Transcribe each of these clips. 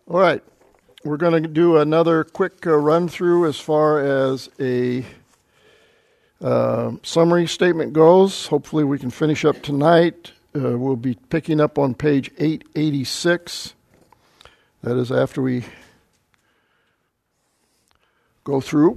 All right. We're going to do another quick run through as far as a summary statement goes. Hopefully we can finish up tonight. We'll be picking up on page 886. That is after we go through.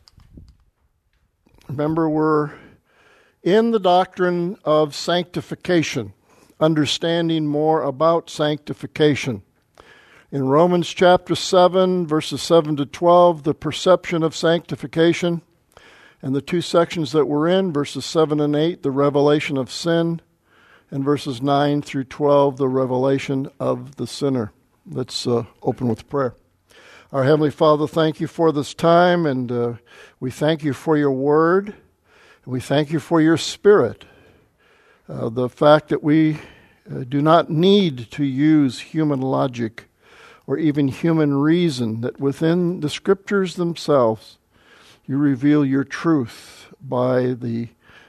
Remember, we're in the doctrine of sanctification, understanding more about sanctification. In Romans chapter 7, verses 7 to 12, the perception of sanctification. And the two sections that we're in, verses 7 and 8, the revelation of sin. And verses 9 through 12, the revelation of the sinner. Let's open with prayer. Our Heavenly Father, thank you for this time, and we thank you for your word. And we thank you for your Spirit. The fact that we do not need to use human logic or even human reason, that within the Scriptures themselves you reveal your truth by the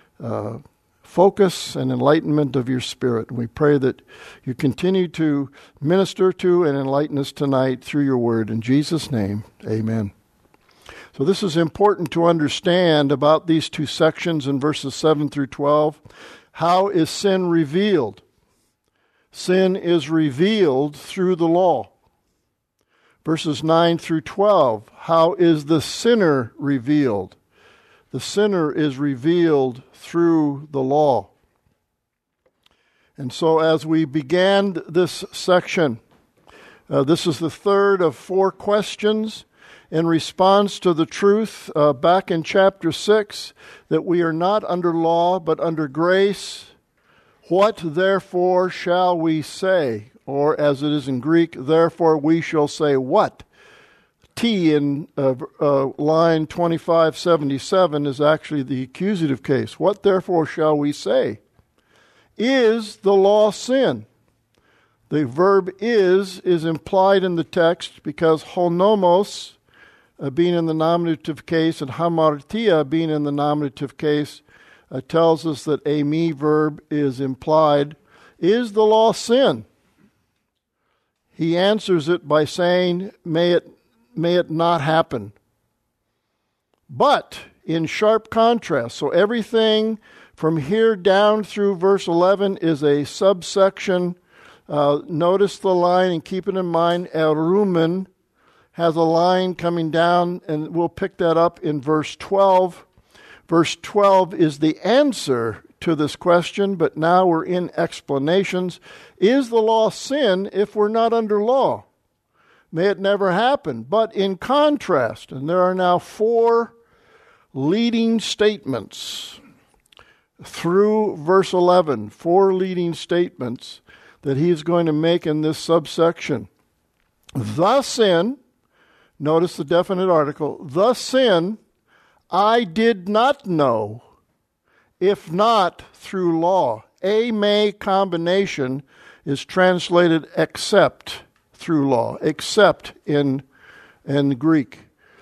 focus and enlightenment of your Spirit. And we pray that you continue to minister to and enlighten us tonight through your word. In Jesus' name, amen. So this is important to understand about these two sections in verses 7 through 12. How is sin revealed? Sin is revealed through the law. Verses 9 through 12, how is the sinner revealed? The sinner is revealed through the law. And so as we began this section, this is the third of four questions in response to the truth back in chapter 6 that we are not under law but under grace. What therefore shall we say? Or as it is in Greek, therefore we shall say what? T in line 2577 is actually the accusative case. What therefore shall we say? Is the law sin? The verb is implied in the text because honomos being in the nominative case and hamartia being in the nominative case tells us that a me verb is implied. Is the law sin? He answers it by saying, may it not happen. But in sharp contrast, so everything from here down through verse 11 is a subsection. Notice the line and keep it in mind, erumen has a line coming down, and we'll pick that up in verse 12. Verse 12 is the answer to this question, but now we're in explanations. Is the law sin if we're not under law? May it never happen. But in contrast, and there are now four leading statements through verse 11, four leading statements that he's going to make in this subsection. The sin, notice the definite article, the sin I did not know, if not through law. A may combination is translated except through law, except in Greek.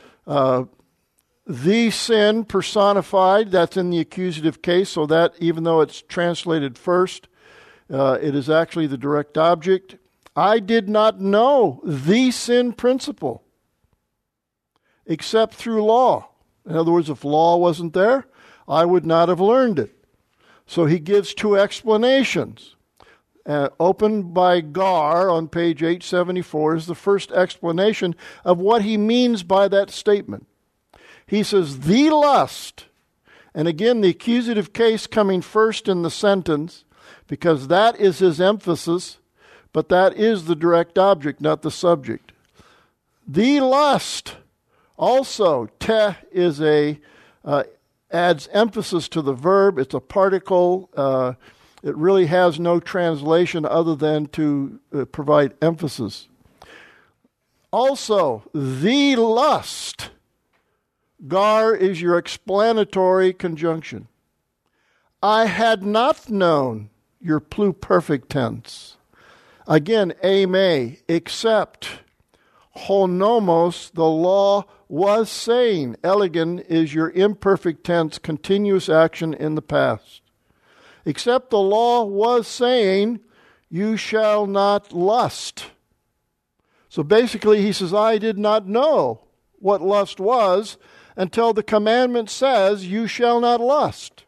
The sin personified, that's in the accusative case, so that even though it's translated first, it is actually the direct object. I did not know the sin principle except through law. In other words, if law wasn't there, I would not have learned it. So he gives two explanations. Opened by Gar on page 874 is the first explanation of what he means by that statement. He says, the lust, and again the accusative case coming first in the sentence, because that is his emphasis, but that is the direct object, not the subject. The lust, also, te is adds emphasis to the verb. It's a particle. It really has no translation other than to provide emphasis. Also, the lust. Gar is your explanatory conjunction. I had not known, your pluperfect tense. Again, ame, except. Honomos, the law was saying. Elegan is your imperfect tense, continuous action in the past. Except the law was saying, you shall not lust. So basically he says, I did not know what lust was until the commandment says, you shall not lust.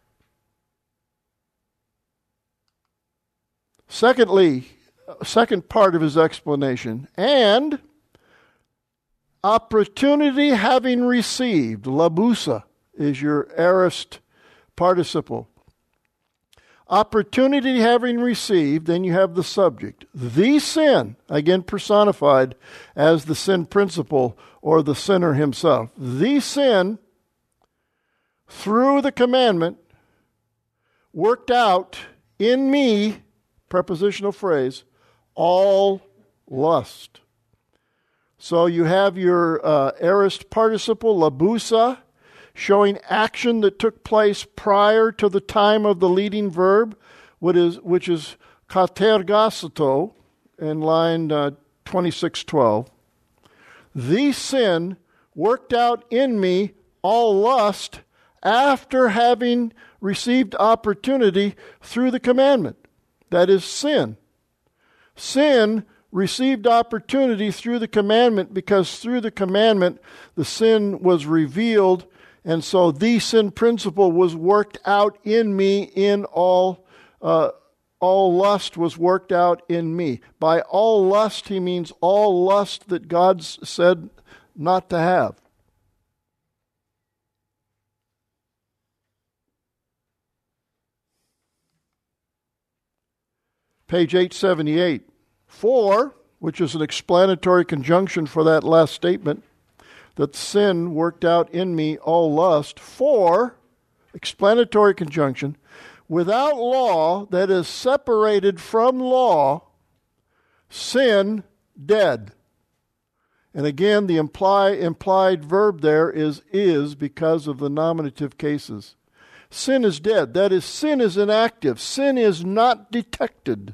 Secondly, second part of his explanation, and opportunity having received, labusa is your aorist participle. Opportunity having received, then you have the subject. The sin, again personified as the sin principle or the sinner himself. The sin, through the commandment, worked out in me, prepositional phrase, all lust. So you have your aorist participle, labusa, showing action that took place prior to the time of the leading verb, which is katergasato in line 26:12. The sin worked out in me all lust after having received opportunity through the commandment. That is sin. Sin received opportunity through the commandment because through the commandment the sin was revealed. And so the sin principle was worked out in me in all lust was worked out in me. By all lust, he means all lust that God said not to have. Page 878. For, which is an explanatory conjunction for that last statement, that sin worked out in me all lust, for, explanatory conjunction, without law, that is separated from law, sin dead. And again, the implied verb there is because of the nominative cases. Sin is dead. That is, sin is inactive. Sin is not detected.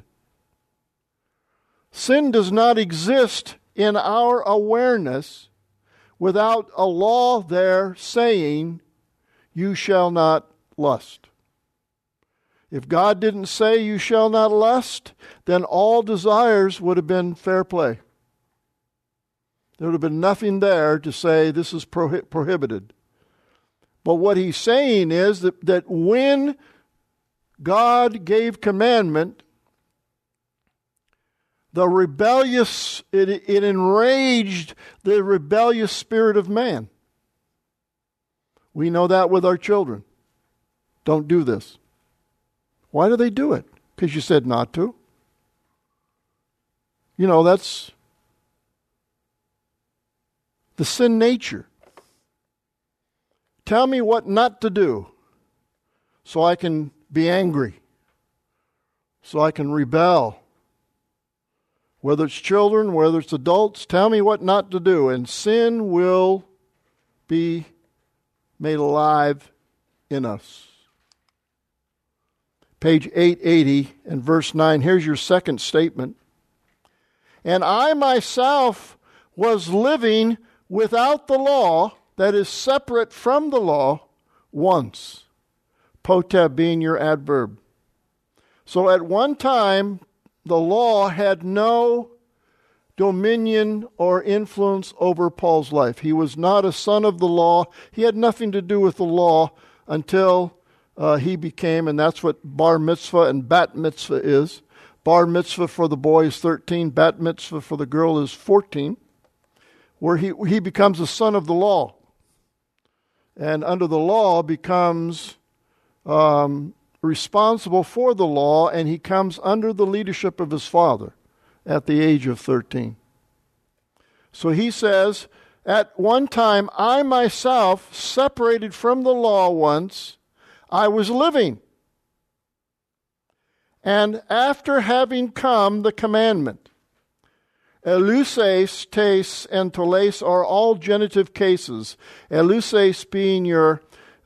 Sin does not exist in our awareness without a law there saying, you shall not lust. If God didn't say you shall not lust, then all desires would have been fair play. There would have been nothing there to say this is prohibited. But what he's saying is that when God gave commandment, the rebellious, it enraged the rebellious spirit of man. We know that with our children. Don't do this. Why do they do it? Because you said not to. You know, that's the sin nature. Tell me what not to do so I can be angry, so I can rebel. Whether it's children, whether it's adults, tell me what not to do, and sin will be made alive in us. Page 880 and verse 9, here's your second statement. And I myself was living without the law, that is separate from the law, once. Poteb being your adverb. So at one time, the law had no dominion or influence over Paul's life. He was not a son of the law. He had nothing to do with the law until he became, and that's what bar mitzvah and bat mitzvah is. Bar mitzvah for the boy is 13, bat mitzvah for the girl is 14, where he becomes a son of the law. And under the law becomes responsible for the law, and he comes under the leadership of his father at the age of 13. So he says, at one time I myself, separated from the law once, I was living. And after having come the commandment, eluses, tes, and toles are all genitive cases. Eluses being your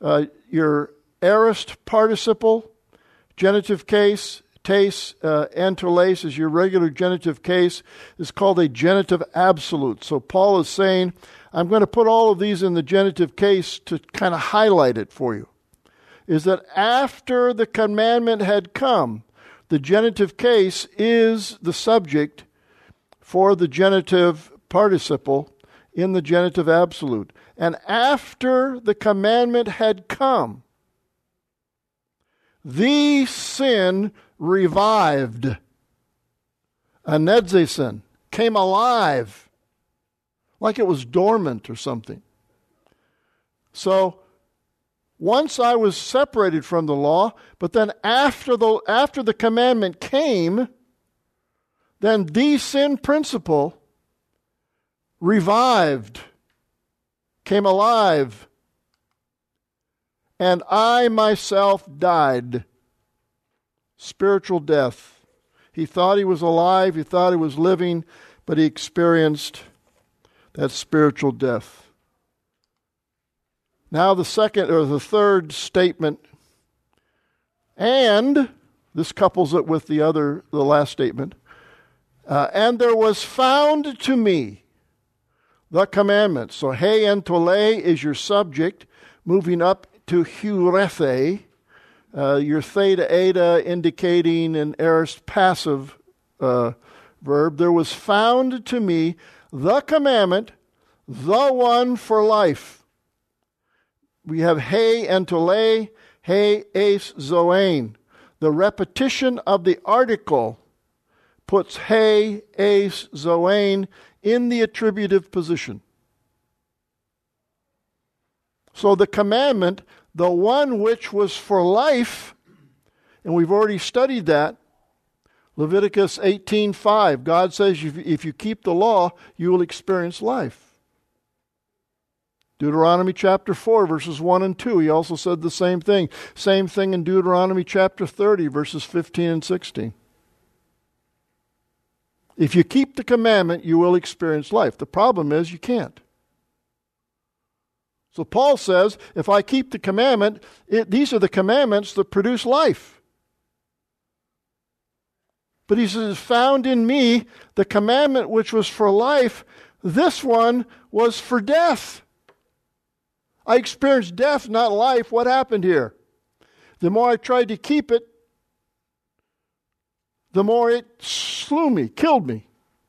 aorist participle, genitive case. Tes, antoles is your regular genitive case. It's called a genitive absolute. So Paul is saying, I'm going to put all of these in the genitive case to kind of highlight it for you. Is that after the commandment had come, the genitive case is the subject for the genitive participle in the genitive absolute. And after the commandment had come, the sin revived. Anedzesen, came alive, like it was dormant or something. So, once I was separated from the law, but then after the commandment came, then the sin principle revived, came alive, and I myself died. Spiritual death. He thought he was alive, he thought he was living, but he experienced that spiritual death. Now the third statement, and this couples it with the last statement, and there was found to me the commandment. So he and tole is your subject, moving up to hurethe, your theta eta indicating an aorist passive verb. There was found to me the commandment, the one for life. We have he and tole, he es zoein. The repetition of the article puts he es zoein in the attributive position. So the commandment, the one which was for life, and we've already studied that, Leviticus 18:5. God says if you keep the law, you will experience life. Deuteronomy chapter 4, verses 1 and 2. He also said the same thing. Same thing in Deuteronomy chapter 30, verses 15 and 16. If you keep the commandment, you will experience life. The problem is you can't. So Paul says, if I keep the commandment, these are the commandments that produce life. But he says, found in me the commandment which was for life, this one was for death. I experienced death, not life. What happened here? The more I tried to keep it, the more it slew me, killed me.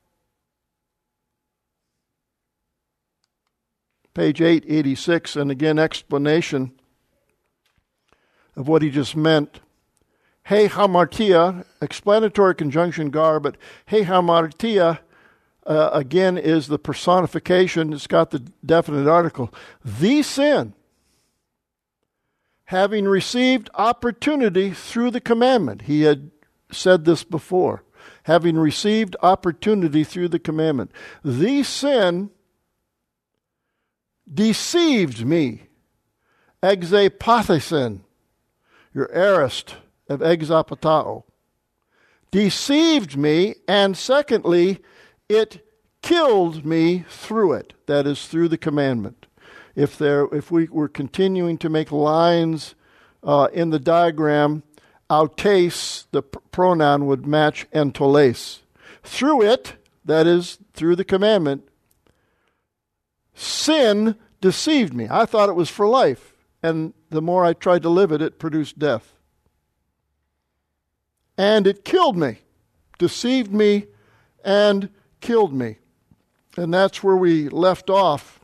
Page 886, and again, explanation of what he just meant. He hamartia, explanatory conjunction gar, but he hamartia, again, is the personification. It's got the definite article. The sin, having received opportunity through the commandment. He had said this before. Having received opportunity through the commandment. The sin deceived me. Exapathesen, your aorist of exapatao. Deceived me, and secondly, it killed me through it. That is, through the commandment. If we were continuing to make lines in the diagram, autes, the pronoun, would match entoles. Through it, that is, through the commandment, sin deceived me. I thought it was for life, and the more I tried to live it, it produced death. And it killed me, deceived me, and killed me. And that's where we left off.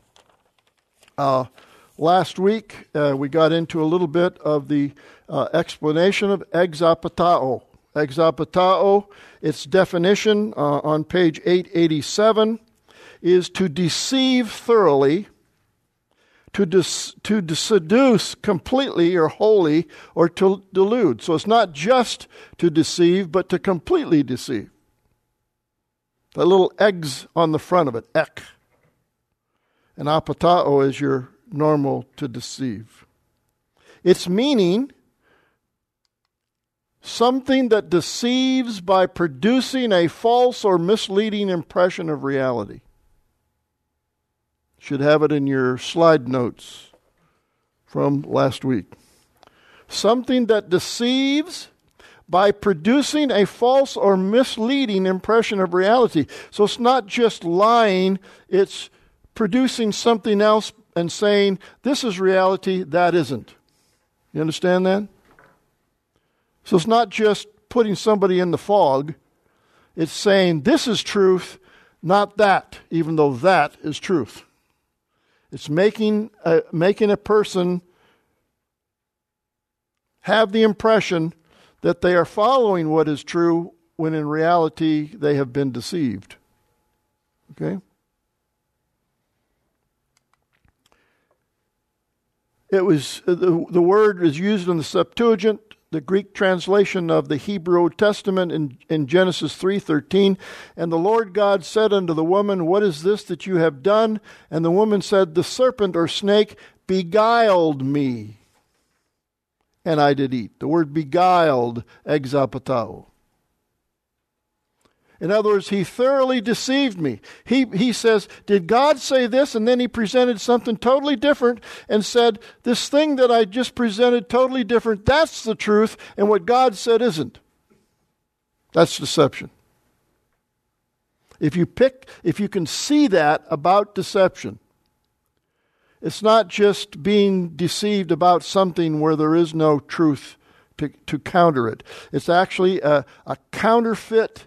Last week, we got into a little bit of the explanation of exapatao. Exapatao, its definition on page 887, is to deceive thoroughly, to seduce completely or wholly, or to delude. So it's not just to deceive, but to completely deceive. The little eggs on the front of it, ek. And apatao is your normal to deceive. Its meaning, something that deceives by producing a false or misleading impression of reality. Should have it in your slide notes from last week. Something that deceives by producing a false or misleading impression of reality. So it's not just lying, it's producing something else and saying, this is reality, that isn't. You understand that? So it's not just putting somebody in the fog. It's saying, this is truth, not that, even though that is truth. It's making a person have the impression that they are following what is true when in reality they have been deceived. Okay? It was the word is used in the Septuagint, the Greek translation of the Hebrew Old Testament in Genesis 3:13. And the Lord God said unto the woman, what is this that you have done? And the woman said, the serpent or snake beguiled me, and I did eat. The word beguiled, exapatao. In other words, he thoroughly deceived me. He says, did God say this? And then he presented something totally different and said, this thing that I just presented totally different, that's the truth, and what God said isn't. That's deception. If you can see that about deception, it's not just being deceived about something where there is no truth to counter it. It's actually a counterfeit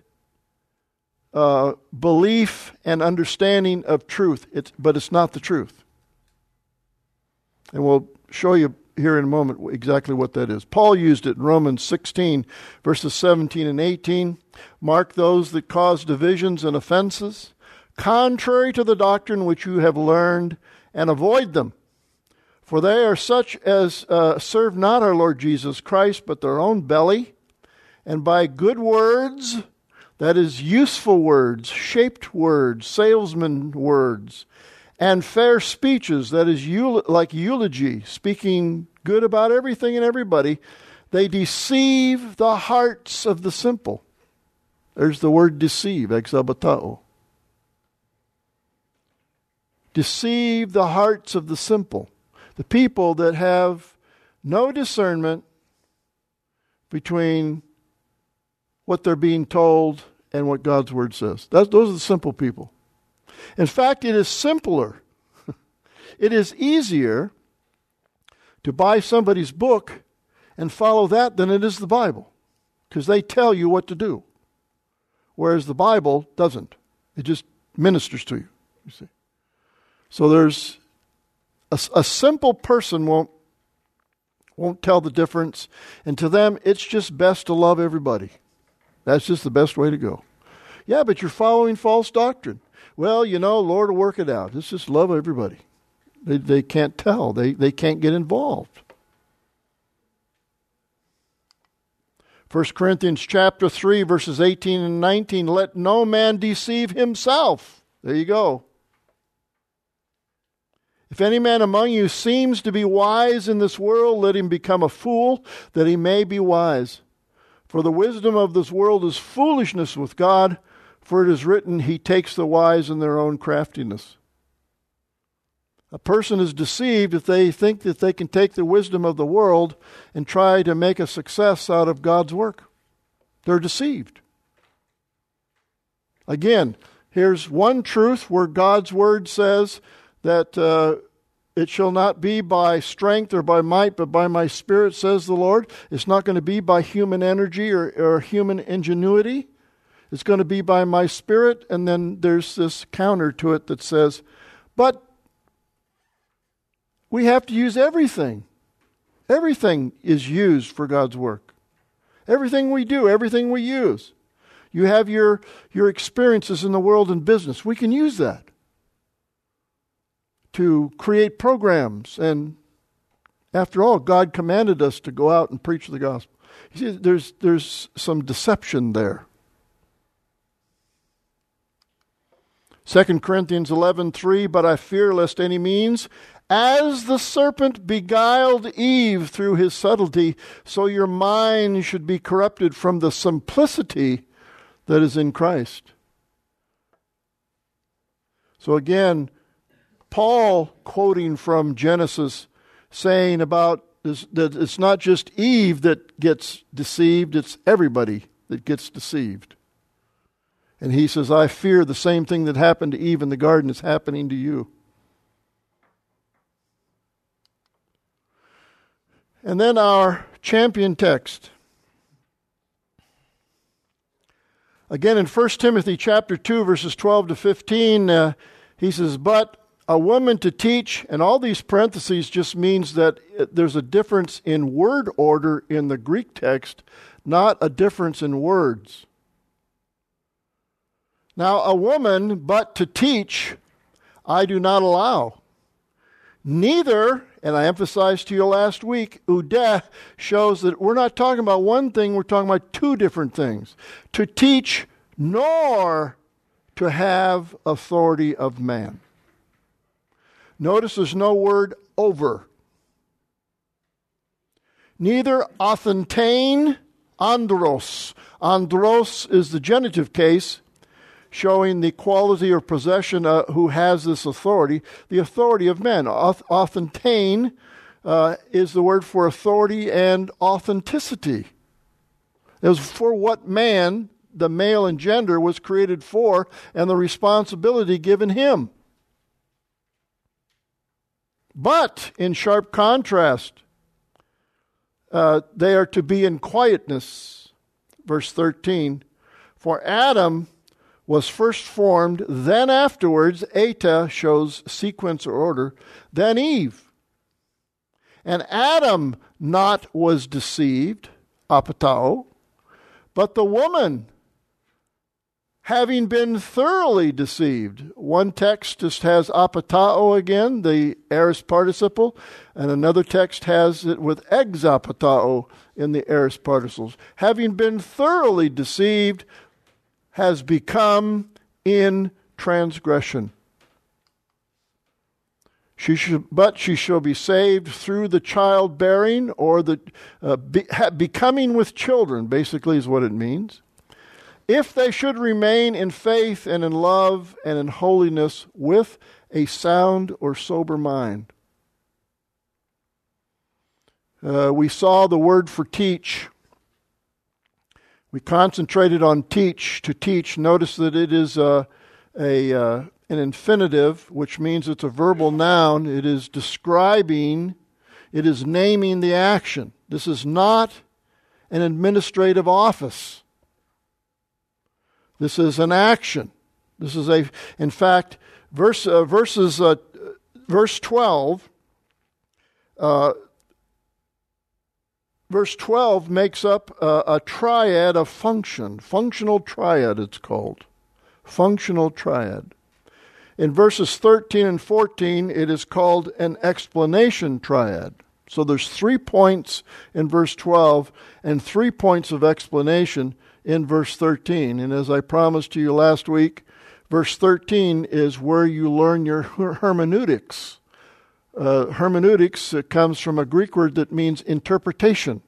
belief and understanding of truth, but it's not the truth. And we'll show you here in a moment exactly what that is. Paul used it in Romans 16, verses 17 and 18. Mark those that cause divisions and offenses, contrary to the doctrine which you have learned, and avoid them. For they are such as serve not our Lord Jesus Christ, but their own belly, and by good words, that is, useful words, shaped words, salesman words, and fair speeches, that is, like eulogy, speaking good about everything and everybody, they deceive the hearts of the simple. There's the word deceive, exabatao. Deceive the hearts of the simple. The people that have no discernment between what they're being told and what God's Word says. Those are the simple people. In fact, it is simpler. It is easier to buy somebody's book and follow that than it is the Bible, because they tell you what to do, whereas the Bible doesn't. It just ministers to you, you see. So there's a simple person won't tell the difference, and to them it's just best to love everybody. That's just the best way to go. Yeah, but you're following false doctrine. Well, Lord will work it out. It's just love everybody. They can't tell. They can't get involved. 1 Corinthians chapter 3, verses 18 and 19, let no man deceive himself. There you go. If any man among you seems to be wise in this world, let him become a fool, that he may be wise. For the wisdom of this world is foolishness with God, for it is written, he takes the wise in their own craftiness. A person is deceived if they think that they can take the wisdom of the world and try to make a success out of God's work. They're deceived. Again, here's one truth where God's Word says that it shall not be by strength or by might, but by my Spirit, says the Lord. It's not going to be by human energy or human ingenuity. It's going to be by my Spirit. And then there's this counter to it that says, but we have to use everything. Everything is used for God's work. Everything we do, everything we use. You have your experiences in the world and business. We can use that to create programs. And after all, God commanded us to go out and preach the gospel. You see, there's some deception there. 2 Corinthians 11:3, but I fear lest any means, as the serpent beguiled Eve through his subtlety, so your mind should be corrupted from the simplicity that is in Christ. So again, Paul quoting from Genesis saying about this, that it's not just Eve that gets deceived, it's everybody that gets deceived. And he says, I fear the same thing that happened to Eve in the garden is happening to you. And then our champion text. Again, in 1 Timothy chapter 2, verses 12 to 15, he says, but a woman to teach, and all these parentheses just means that there's a difference in word order in the Greek text, not a difference in words. Now, a woman but to teach, I do not allow. Neither, and I emphasized to you last week, udeh shows that we're not talking about one thing, we're talking about two different things. To teach, nor to have authority of man. Notice there's no word over. Neither authentane, andros. Andros is the genitive case, showing the quality or possession who has this authority, the authority of men. Authentane is the word for authority and authenticity. It was for what man, the male and gender, was created for, and the responsibility given him. But, in sharp contrast, they are to be in quietness. Verse 13, for Adam was first formed, then afterwards, eta shows sequence or order, then Eve. And Adam not was deceived, apatao, but the woman, having been thoroughly deceived. One text just has apatao again, the aorist participle, and another text has it with exapatao in the aorist participles. Having been thoroughly deceived, has become in transgression. But she shall be saved through the childbearing, or the becoming with children, basically is what it means. If they should remain in faith and in love and in holiness with a sound or sober mind. We saw the word for teach. We concentrated on teach, to teach. Notice that it is an infinitive, which means it's a verbal noun. It is describing, it is naming the action. This is not an administrative office. This is an action. This is in fact, verse 12. Verse 12 makes up a triad of function. Functional triad, it's called. Functional triad. In verses 13 and 14, it is called an explanation triad. So there's 3 points in verse 12 and 3 points of explanation in verse 13. And as I promised to you last week, verse 13 is where you learn your hermeneutics. Hermeneutics comes from a Greek word that means interpretation.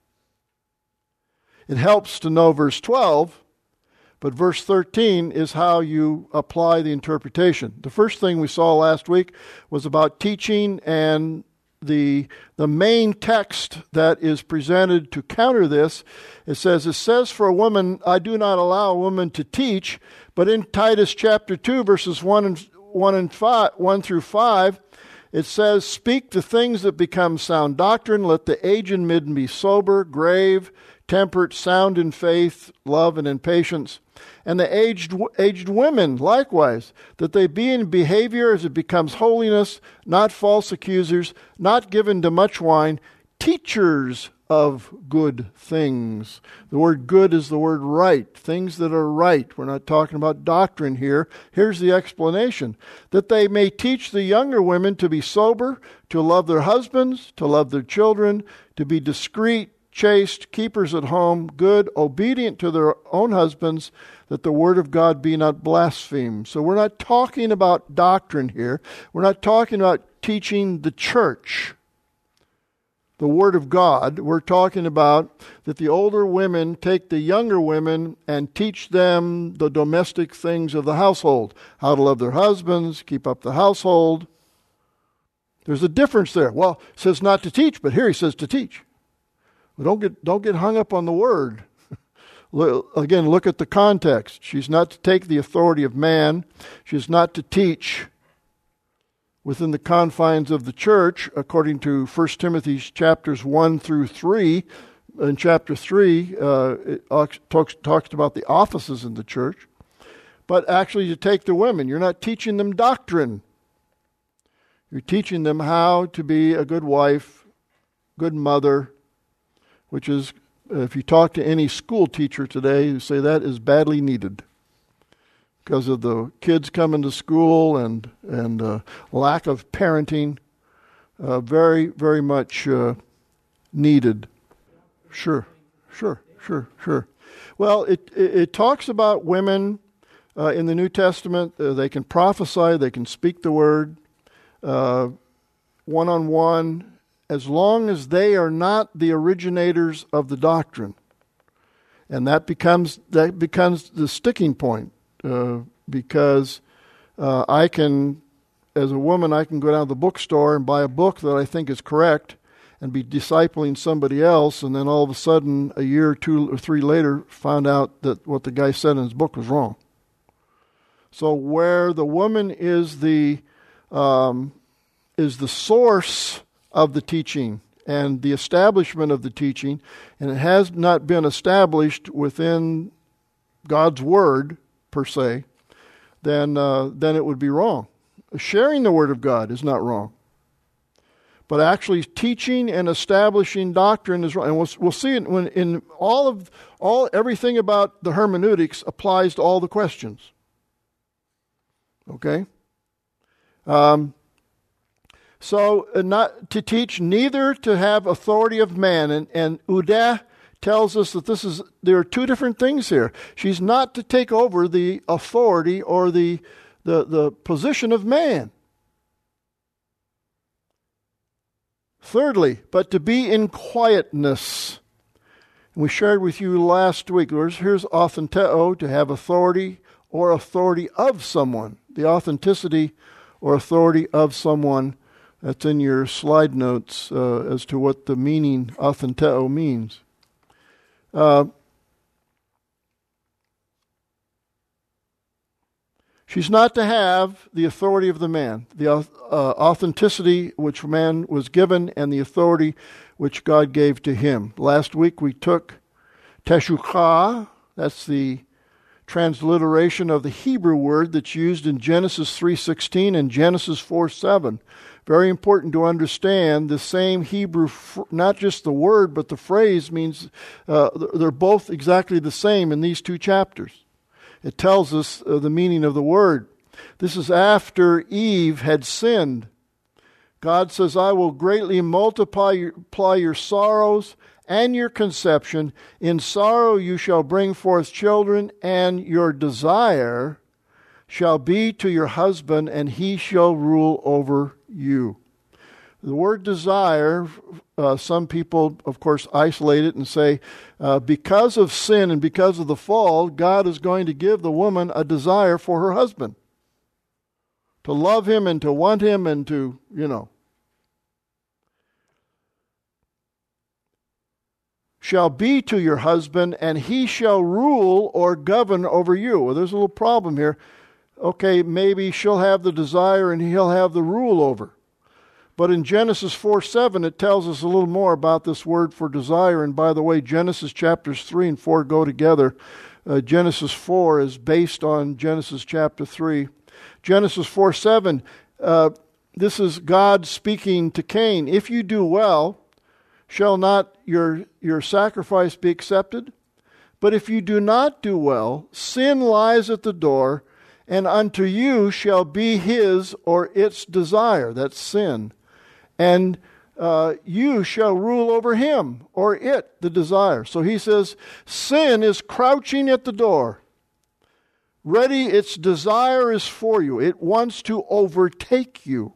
It helps to know verse 12, but verse 13 is how you apply the interpretation. The first thing we saw last week was about teaching, and the main text that is presented to counter this, it says for a woman, I do not allow a woman to teach, but in Titus chapter 2, verses 1 through 5, it says, speak the things that become sound doctrine, let the aged midden be sober, grave, temperate, sound in faith, love, and in patience. And the aged women likewise, that they be in behavior as it becomes holiness, not false accusers, not given to much wine, teachers of good things. The word good is the word right, things that are right. We're not talking about doctrine here. Here's the explanation. That they may teach the younger women to be sober, to love their husbands, to love their children, to be discreet, chaste, keepers at home, good, obedient to their own husbands, that the word of God be not blasphemed. So we're not talking about doctrine here. We're not talking about teaching the church the word of God. We're talking about that the older women take the younger women and teach them the domestic things of the household. How to love their husbands, keep up the household. There's a difference there. Well, it says not to teach, but here he says to teach. Well, don't get hung up on the word. Again, look at the context. She's not to take the authority of man. She's not to teach within the confines of the church, according to 1 Timothy chapters 1 through 3. in chapter 3, it talks about the offices in the church. But actually to take the women, you're not teaching them doctrine. You're teaching them how to be a good wife, good mother, which is, if you talk to any school teacher today, you say that is badly needed because of the kids coming to school and lack of parenting. Very, very much needed. Sure. Well, it talks about women in the New Testament. They can prophesy, they can speak the word one-on-one, as long as they are not the originators of the doctrine. And that becomes the sticking point, because I can, as a woman, I can go down to the bookstore and buy a book that I think is correct and be discipling somebody else, and then all of a sudden, a year or 2 or 3 later, found out that what the guy said in his book was wrong. So where the woman is the source of the teaching and the establishment of the teaching, and it has not been established within God's Word, per se, then it would be wrong. Sharing the Word of God is not wrong. But actually teaching and establishing doctrine is wrong. And we'll see it when in everything about the hermeneutics applies to all the questions. Okay? So not to teach, neither to have authority of man. And Udah tells us that there are 2 different things here. She's not to take over the authority or the position of man. Thirdly, but to be in quietness. And we shared with you last week, here's authenteo, to have authority or authority of someone. The authenticity or authority of someone, that's in your slide notes as to what the meaning authenteo means. She's not to have the authority of the man, the authenticity which man was given and the authority which God gave to him. Last week we took teshukah, that's the transliteration of the Hebrew word that's used in Genesis 3:16 and Genesis 4:7. Very important to understand the same Hebrew, not just the word, but the phrase means they're both exactly the same in these 2 chapters. It tells us the meaning of the word. This is after Eve had sinned. God says, I will greatly multiply your sorrows and your conception. In sorrow you shall bring forth children, and your desire shall be to your husband, and he shall rule over you. The word desire, some people, of course, isolate it and say, because of sin and because of the fall, God is going to give the woman a desire for her husband. To love him and to want him and to, shall be to your husband, and he shall rule or govern over you. Well, there's a little problem here. Okay, maybe she'll have the desire and he'll have the rule over. But in Genesis 4:7, it tells us a little more about this word for desire. And by the way, Genesis chapters 3 and 4 go together. Genesis 4 is based on Genesis chapter 3. Genesis 4:7, this is God speaking to Cain. If you do well, shall not your sacrifice be accepted? But if you do not do well, sin lies at the door, and unto you shall be his or its desire. That's sin. And you shall rule over him or it, the desire. So he says, sin is crouching at the door. Ready, its desire is for you. It wants to overtake you.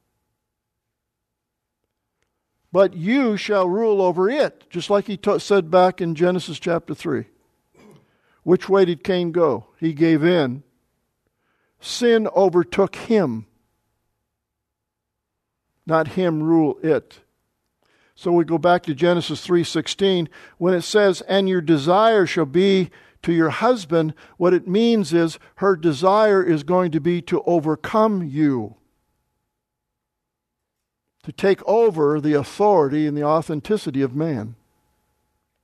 But you shall rule over it, just like he said back in Genesis chapter 3. Which way did Cain go? He gave in. Sin overtook him. Not him rule it. So we go back to Genesis 3:16. When it says, and your desire shall be to your husband, what it means is her desire is going to be to overcome you. To take over the authority and the authenticity of man.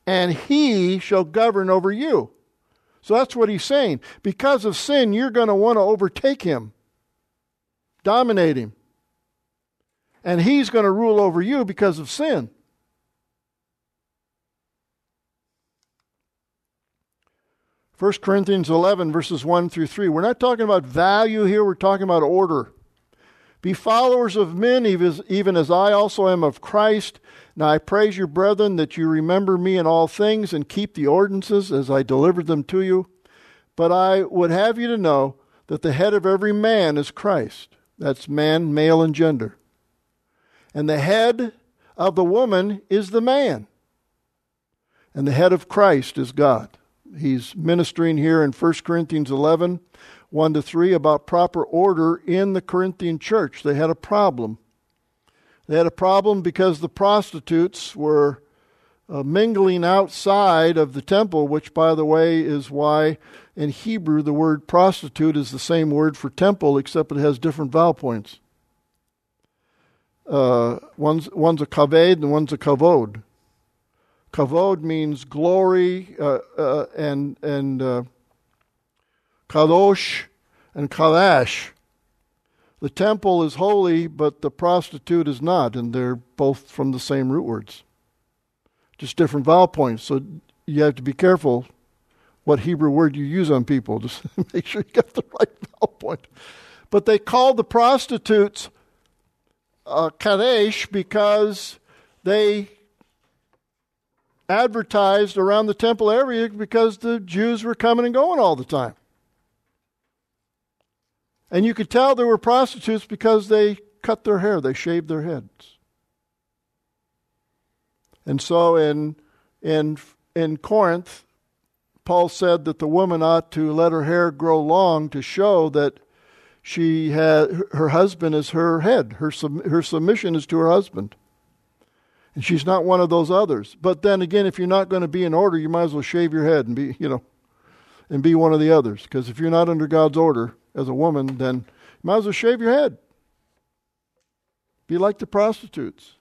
and he shall govern over you. So that's what he's saying. Because of sin, you're going to want to overtake him, dominate him. And he's going to rule over you because of sin. First Corinthians 11, verses 1 through 3. We're not talking about value here, we're talking about order. Be followers of men, even as I also am of Christ. Now I praise you, brethren, that you remember me in all things and keep the ordinances as I delivered them to you. But I would have you to know that the head of every man is Christ. That's man, male, and gender. And the head of the woman is the man. And the head of Christ is God. He's ministering here in 1 Corinthians 11, 1 to 3, about proper order in the Corinthian church. They had a problem. They had a problem because the prostitutes were mingling outside of the temple, which, by the way, is why in Hebrew the word prostitute is the same word for temple, except it has different vowel points. One's a kaved and one's a kavod. Kavod means glory, and kadosh and kadash. The temple is holy, but the prostitute is not, and they're both from the same root words. Just different vowel points, so you have to be careful what Hebrew word you use on people. Just make sure you get the right vowel point. But they called the prostitutes kadesh because they advertised around the temple area because the Jews were coming and going all the time. And you could tell they were prostitutes because they cut their hair, they shaved their heads. And so in Corinth, Paul said that the woman ought to let her hair grow long to show that her husband is her head. Her submission is to her husband. And she's not one of those others. But then again, if you're not going to be in order, you might as well shave your head and be one of the others. Because if you're not under God's order as a woman, then you might as well shave your head. Be like the prostitutes.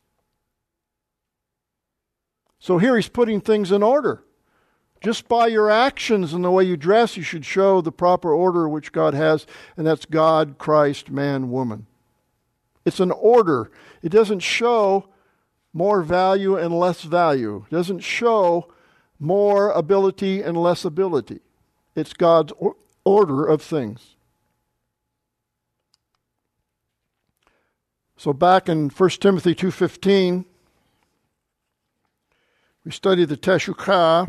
So here he's putting things in order. Just by your actions and the way you dress, you should show the proper order which God has, and that's God, Christ, man, woman. It's an order. It doesn't show more value and less value. It doesn't show more ability and less ability. It's God's order of things. So back in 1 Timothy 2:15, we study the Teshukah.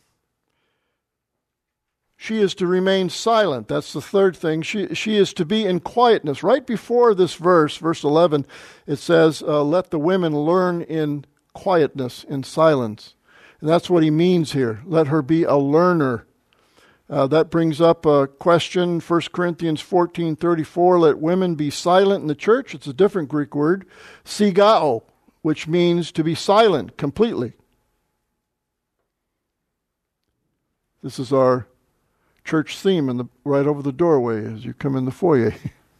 She is to remain silent. That's the third thing. She is to be in quietness. Right before this verse 11, it says, let the women learn in quietness, in silence. And that's what he means here. Let her be a learner. That brings up a question, 1 Corinthians 14:34, let women be silent in the church. It's a different Greek word, sigao, which means to be silent completely. This is our church theme right over the doorway as you come in the foyer.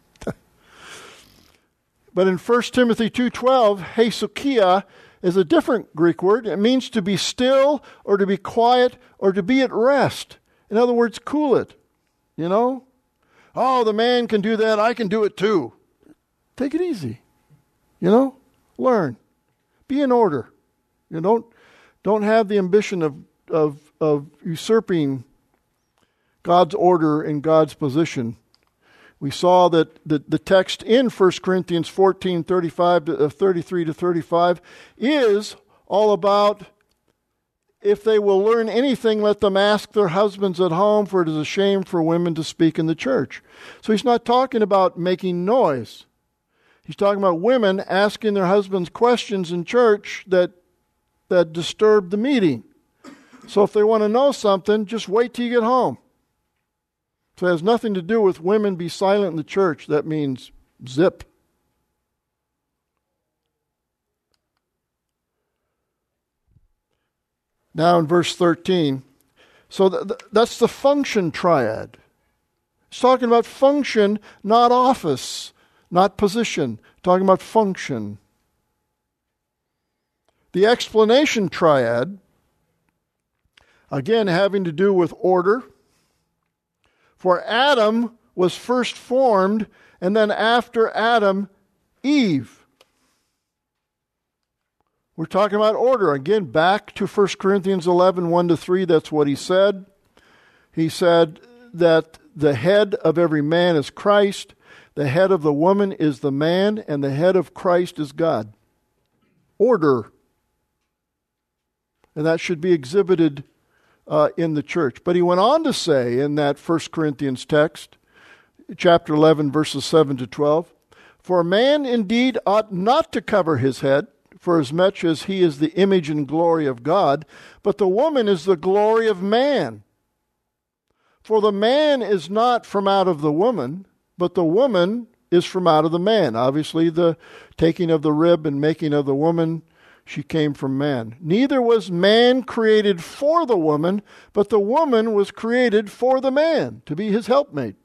But in 1 Timothy 2:12, hesukia is a different Greek word. It means to be still or to be quiet or to be at rest. In other words, cool it. Oh, the man can do that. I can do it too. Take it easy. Learn. Be in order. Don't have the ambition of usurping God's order and God's position. We saw that the text in 1 Corinthians 14:33-35 is all about if they will learn anything, let them ask their husbands at home, for it is a shame for women to speak in the church. So he's not talking about making noise. He's talking about women asking their husbands questions in church that disturb the meeting. So if they want to know something, just wait till you get home. So it has nothing to do with women be silent in the church. That means zip. Now in verse 13, so that's the function triad. It's talking about function, not office, not position. Talking about function. The explanation triad Again, having to do with order. For Adam was first formed, and then after Adam, Eve. We're talking about order. Again, back to 1 Corinthians 11, 1-3, that's what he said. He said that the head of every man is Christ, the head of the woman is the man, and the head of Christ is God. Order. And that should be exhibited in the church. But he went on to say in that 1 Corinthians text, chapter 11, verses 7-12, for a man indeed ought not to cover his head, for as much as he is the image and glory of God, but the woman is the glory of man. For the man is not from out of the woman, but the woman is from out of the man. Obviously, the taking of the rib and making of the woman, she came from man. Neither was man created for the woman, but the woman was created for the man, to be his helpmate.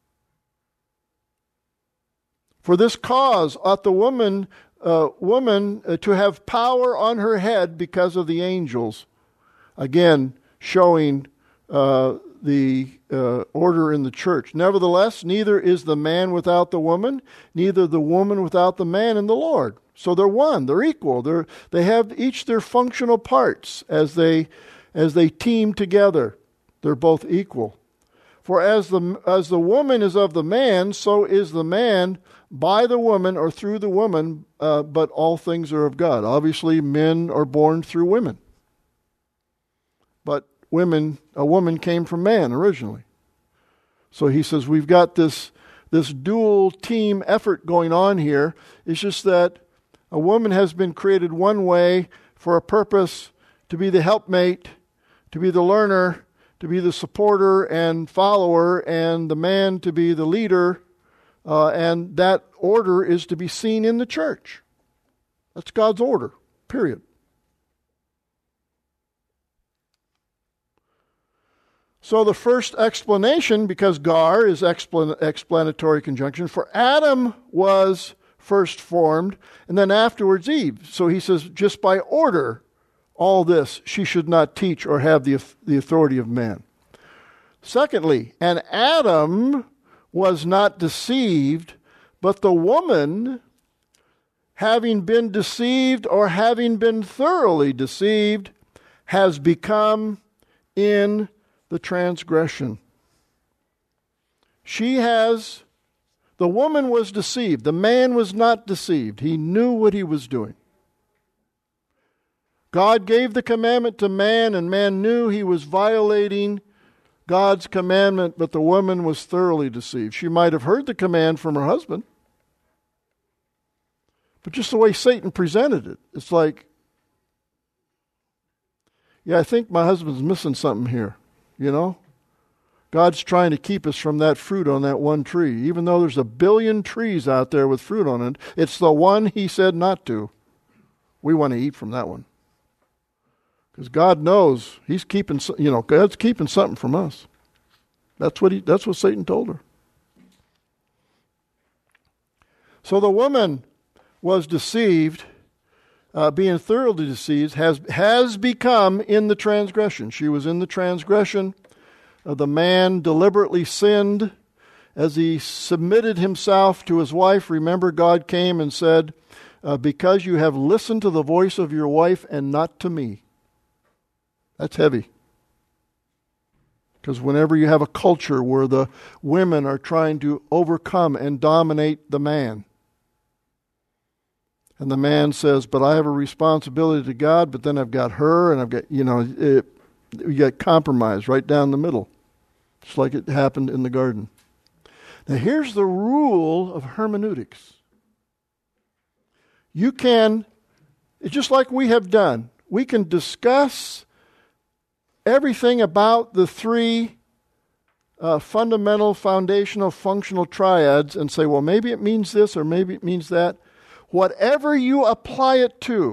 For this cause ought the woman to have power on her head because of the angels. Again, showing the order in the church. Nevertheless, neither is the man without the woman, neither the woman without the man in the Lord. So they're one, they're equal. They have each their functional parts as they team together. They're both equal. For as the woman is of the man, so is the man by the woman or through the woman, but all things are of God. Obviously, men are born through women. But a woman came from man originally. So he says we've got this dual team effort going on here. It's just that a woman has been created one way for a purpose, to be the helpmate, to be the learner, to be the supporter and follower, and the man to be the leader. And that order is to be seen in the church. That's God's order, period. So the first explanation, because gar is explanatory conjunction, for Adam was first formed, and then afterwards Eve. So he says, just by order, all this she should not teach or have the authority of man. Secondly, and Adam was not deceived, but the woman, having been deceived or having been thoroughly deceived, has become in the transgression. The woman was deceived. The man was not deceived. He knew what he was doing. God gave the commandment to man, and man knew he was violating God's commandment, but the woman was thoroughly deceived. She might have heard the command from her husband, but just the way Satan presented it, it's like, yeah, I think my husband's missing something here, you know? God's trying to keep us from that fruit on that one tree. Even though there's 1 billion trees out there with fruit on it, it's the one he said not to. We want to eat from that one. Because God knows He's keeping, God's keeping something from us. That's what Satan told her. So the woman was deceived, being thoroughly deceived, has become in the transgression. She was in the transgression. The man deliberately sinned as he submitted himself to his wife. Remember, God came and said, because you have listened to the voice of your wife and not to me. That's heavy. Because whenever you have a culture where the women are trying to overcome and dominate the man, and the man says, but I have a responsibility to God, but then I've got her, and I've got, you get compromise right down the middle. Just like it happened in the garden. Now here's the rule of hermeneutics. You can, just like we have done, we can discuss everything about the three fundamental, foundational, functional triads and say, well, maybe it means this or maybe it means that. Whatever you apply it to,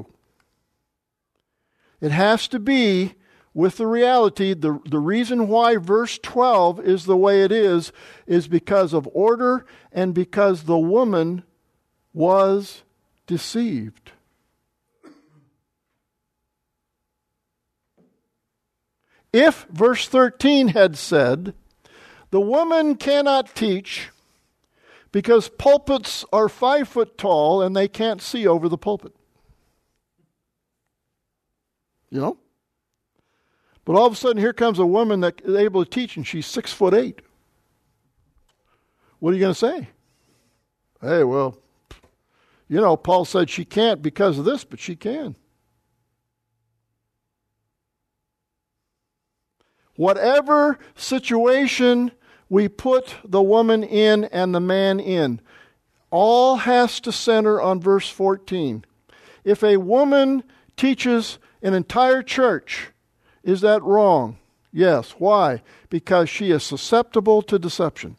it has to be with the reality. The reason why verse 12 is the way it is because of order and because the woman was deceived. If verse 13 had said, the woman cannot teach because pulpits are 5 foot tall and they can't see over the pulpit. You know? But all of a sudden here comes a woman that is able to teach and she's 6'8". What are you going to say? Hey, well, you know, Paul said she can't because of this, but she can. Whatever situation we put the woman in and the man in, all has to center on verse 14. If a woman teaches an entire church, is that wrong? Yes. Why? Because she is susceptible to deception.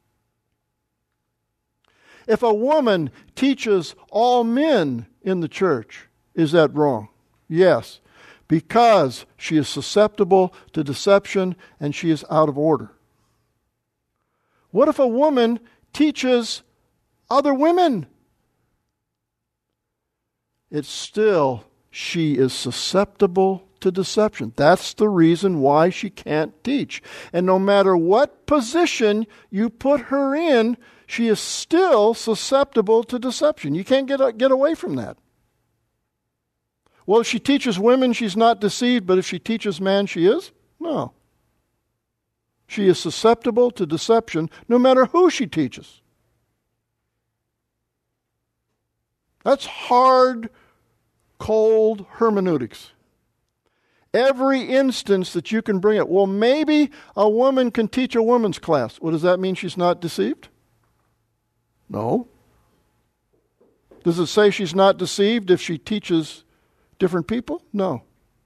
If a woman teaches all men in the church, is that wrong? Yes. Because she is susceptible to deception and she is out of order. What if a woman teaches other women? It's still, she is susceptible to deception. That's the reason why she can't teach. And no matter what position you put her in, she is still susceptible to deception. You can't get away from that. Well, if she teaches women, she's not deceived, but if she teaches man, she is? No. She is susceptible to deception no matter who she teaches. That's hard, cold hermeneutics. Every instance that you can bring it. Well, maybe a woman can teach a woman's class. Well, does that mean she's not deceived? No. Does it say she's not deceived if she teaches different people? No.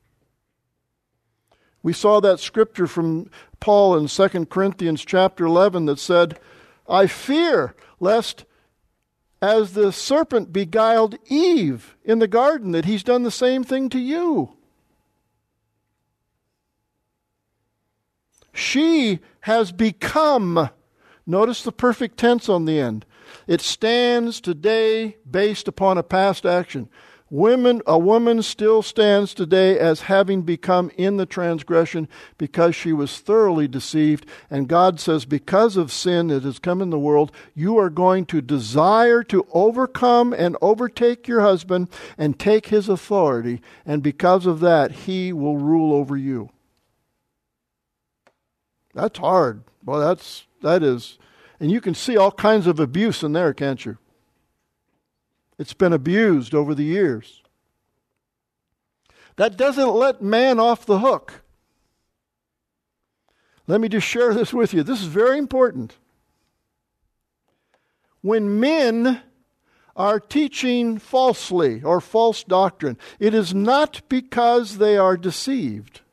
We saw that scripture from Paul in 2 Corinthians chapter 11 that said, I fear lest as the serpent beguiled Eve in the garden, that he's done the same thing to you. She has become, notice the perfect tense on the end. It stands today based upon a past action. A woman still stands today as having become in the transgression because she was thoroughly deceived. And God says, because of sin that has come in the world, you are going to desire to overcome and overtake your husband and take his authority. And because of that, he will rule over you. That's hard. Well, that is. And you can see all kinds of abuse in there, can't you? It's been abused over the years. That doesn't let man off the hook. Let me just share this with you. This is very important. When men are teaching falsely or false doctrine, it is not because they are deceived.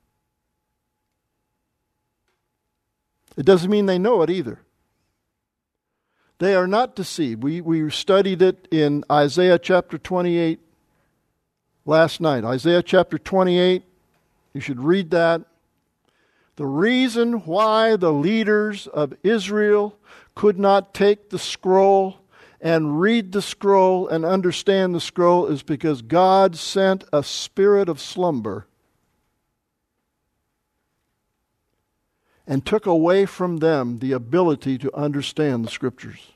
It doesn't mean they know it either. They are not deceived. We studied it in Isaiah chapter 28 last night. Isaiah chapter 28, you should read that. The reason why the leaders of Israel could not take the scroll and read the scroll and understand the scroll is because God sent a spirit of slumber and took away from them the ability to understand the Scriptures.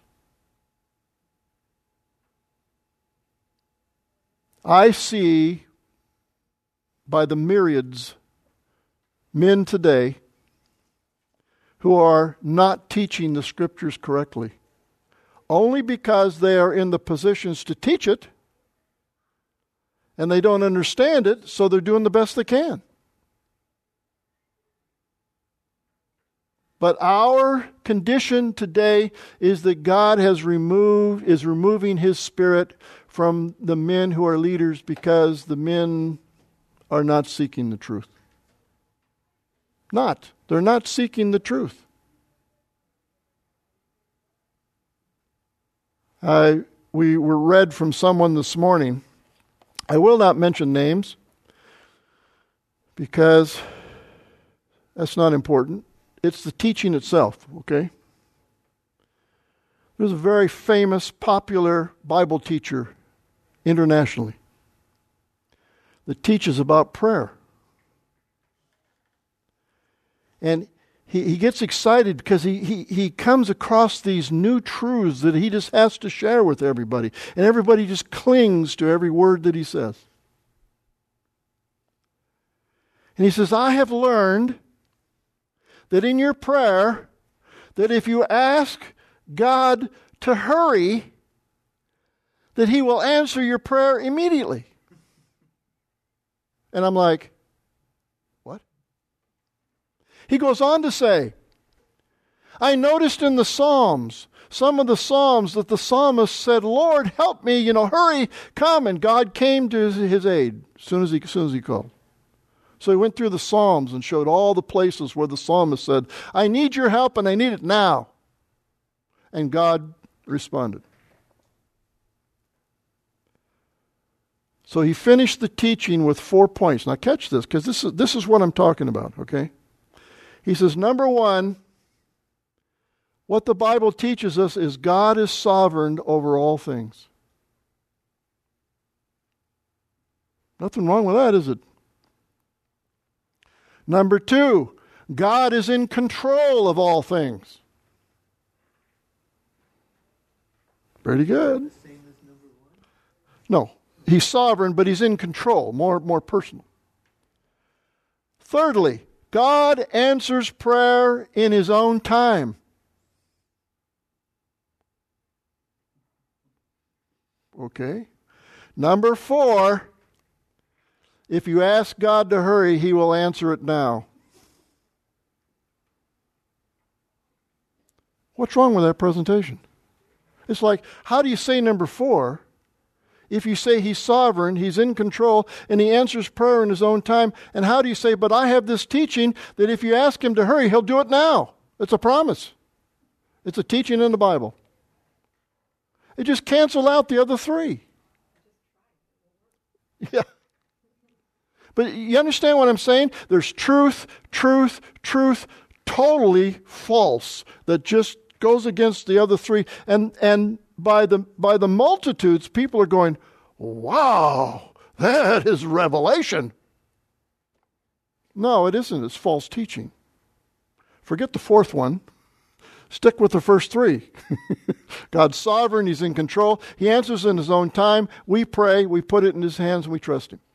I see by the myriads men today who are not teaching the Scriptures correctly, only because they are in the positions to teach it and they don't understand it, so they're doing the best they can. But our condition today is that God is removing His Spirit from the men who are leaders because the men are not seeking the truth. They're not seeking the truth. We were read from someone this morning. I will not mention names because that's not important. It's the teaching itself, okay? There's a very famous, popular Bible teacher internationally that teaches about prayer. And he gets excited because he comes across these new truths that he just has to share with everybody. And everybody just clings to every word that he says. And he says, I have learned that in your prayer, that if you ask God to hurry, that He will answer your prayer immediately. And I'm like, what? He goes on to say, I noticed in the Psalms, some of the Psalms, that the psalmist said, Lord, help me, hurry, come. And God came to his aid as soon as he called. So he went through the Psalms and showed all the places where the psalmist said, I need your help and I need it now. And God responded. So he finished the teaching with 4 points. Now catch this, because this is what I'm talking about, okay? He says, number one, what the Bible teaches us is God is sovereign over all things. Nothing wrong with that, is it? Number two, God is in control of all things. Pretty good. No, He's sovereign, but He's in control, more personal. Thirdly, God answers prayer in His own time. Okay. Number four, if you ask God to hurry, He will answer it now. What's wrong with that presentation? It's like, how do you say number four if you say He's sovereign, He's in control, and He answers prayer in His own time? And how do you say, but I have this teaching that if you ask Him to hurry, He'll do it now? It's a promise. It's a teaching in the Bible. It just cancels out the other three. Yeah. But you understand what I'm saying? There's truth, totally false, that just goes against the other three. And by the multitudes, people are going, wow, that is revelation. No, it isn't. It's false teaching. Forget the fourth one. Stick with the first three. God's sovereign. He's in control. He answers in His own time. We pray. We put it in His hands and we trust Him.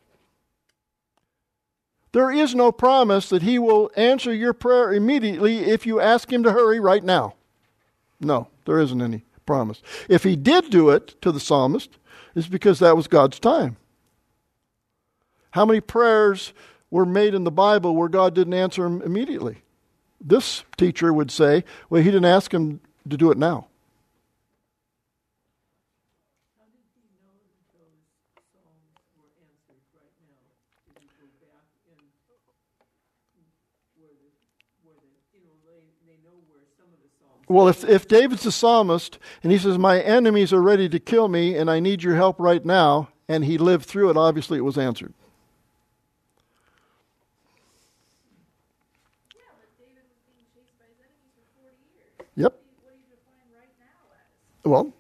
There is no promise that He will answer your prayer immediately if you ask Him to hurry right now. No, there isn't any promise. If He did do it to the psalmist, it's because that was God's time. How many prayers were made in the Bible where God didn't answer them immediately? This teacher would say, well, He didn't ask him to do it now. How did he know that those psalms were answered right now? Did he go back and they know where some of the psalms? Well, if David's the psalmist and he says, my enemies are ready to kill me and I need your help right now, and he lived through it, obviously it was answered. Yep. Well,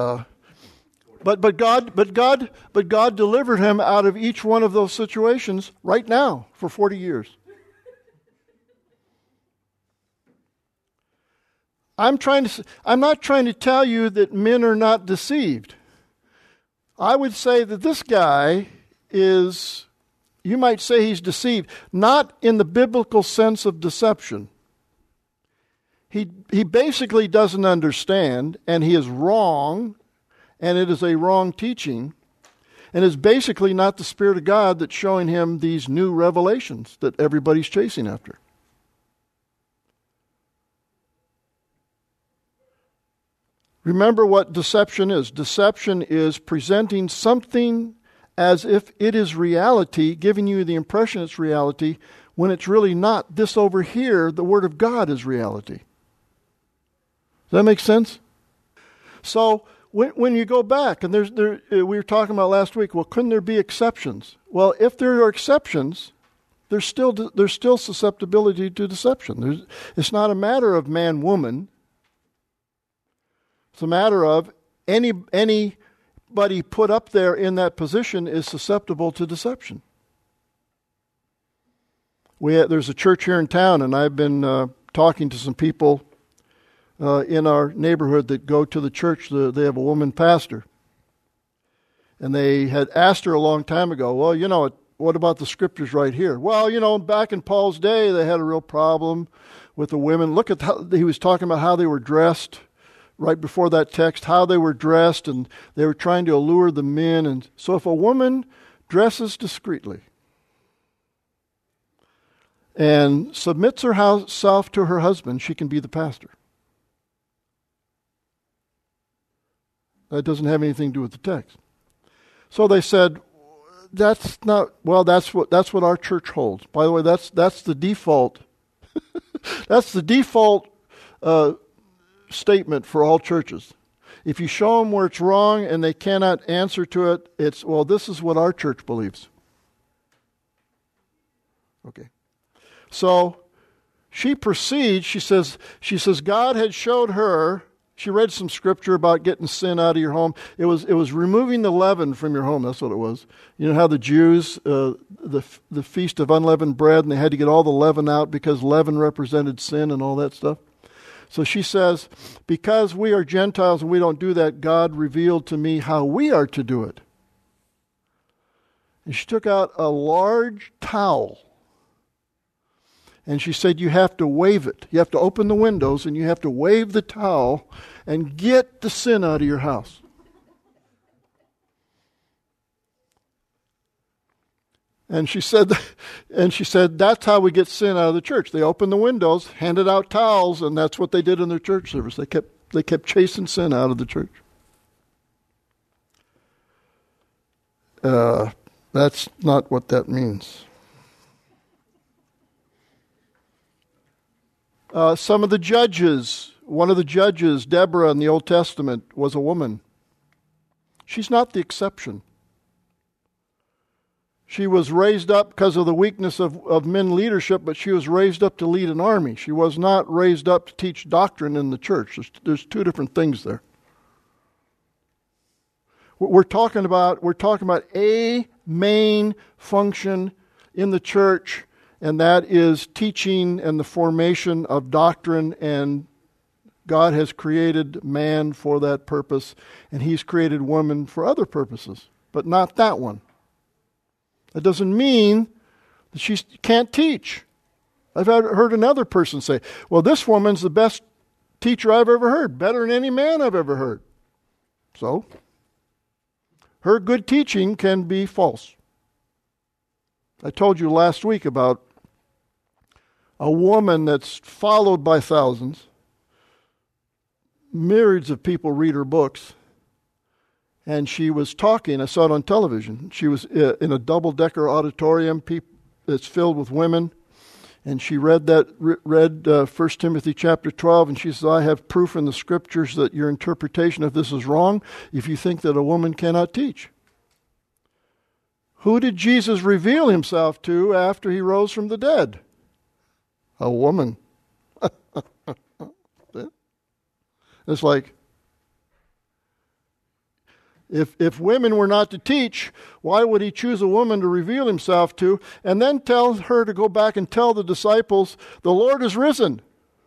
but God delivered him out of each one of those situations right now for 40 years. I'm not trying to tell you that men are not deceived. I would say that this guy is, you might say he's deceived, not in the biblical sense of deception. He basically doesn't understand, and he is wrong, and it is a wrong teaching, and it's basically not the Spirit of God that's showing him these new revelations that everybody's chasing after. Remember what deception is. Deception is presenting something as if it is reality, giving you the impression it's reality, when it's really not. This over here, the Word of God, is reality. Does that make sense? So when you go back, and we were talking about last week, well, couldn't there be exceptions? Well, if there are exceptions, there's still susceptibility to deception. It's not a matter of man-woman. It's a matter of anybody put up there in that position is susceptible to deception. There's a church here in town, and I've been talking to some people in our neighborhood that go to the church. They have a woman pastor. And they had asked her a long time ago, well, what about the scriptures right here? Well, back in Paul's day, they had a real problem with the women. Look at how he was talking about how they were dressed right before that text, how they were dressed, and they were trying to allure the men. And so if a woman dresses discreetly and submits herself to her husband, she can be the pastor. That doesn't have anything to do with the text. So they said, that's what our church holds. By the way, that's the default. That's the default statement for all churches. If you show them where it's wrong and they cannot answer to it, it's, this is what our church believes. Okay. So she proceeds, she says God had showed her. She read some scripture about getting sin out of your home. It was removing the leaven from your home. That's what it was. You know how the Jews, the Feast of Unleavened Bread, and they had to get all the leaven out because leaven represented sin and all that stuff. So she says, because we are Gentiles and we don't do that, God revealed to me how we are to do it. And she took out a large towel. And she said, you have to wave it. You have to open the windows and you have to wave the towel and get the sin out of your house. And she said, that's how we get sin out of the church. They opened the windows, handed out towels, and that's what they did in their church service. They kept chasing sin out of the church. That's not what that means. Some of the judges, one of the judges, Deborah in the Old Testament, was a woman. She's not the exception. She was raised up because of the weakness of men leadership, but she was raised up to lead an army. She was not raised up to teach doctrine in the church. There's two different things there. We're talking about a main function in the church, and that is teaching and the formation of doctrine, and God has created man for that purpose, and He's created woman for other purposes, but not that one. That doesn't mean that she can't teach. I've heard another person say, well, this woman's the best teacher I've ever heard, better than any man I've ever heard. So, her good teaching can be false. I told you last week about a woman that's followed by thousands. Myriads of people read her books. And she was talking, I saw it on television. She was in a double-decker auditorium that's filled with women. And she read 1 Timothy chapter 12, and she says, I have proof in the scriptures that your interpretation of this is wrong if you think that a woman cannot teach. Who did Jesus reveal Himself to after He rose from the dead? A woman. It's like, if women were not to teach, why would He choose a woman to reveal Himself to and then tell her to go back and tell the disciples, the Lord is risen?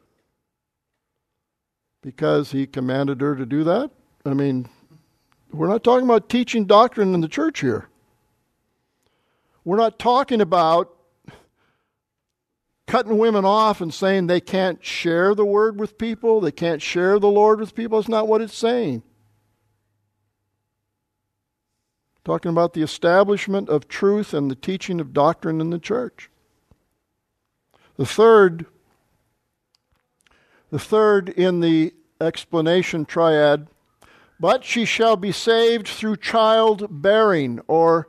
Because He commanded her to do that? I mean, we're not talking about teaching doctrine in the church here. We're not talking about cutting women off and saying they can't share the word with people, they can't share the Lord with people. That's not what it's saying. Talking about the establishment of truth and the teaching of doctrine in the church. The third in the explanation triad, but she shall be saved through childbearing, or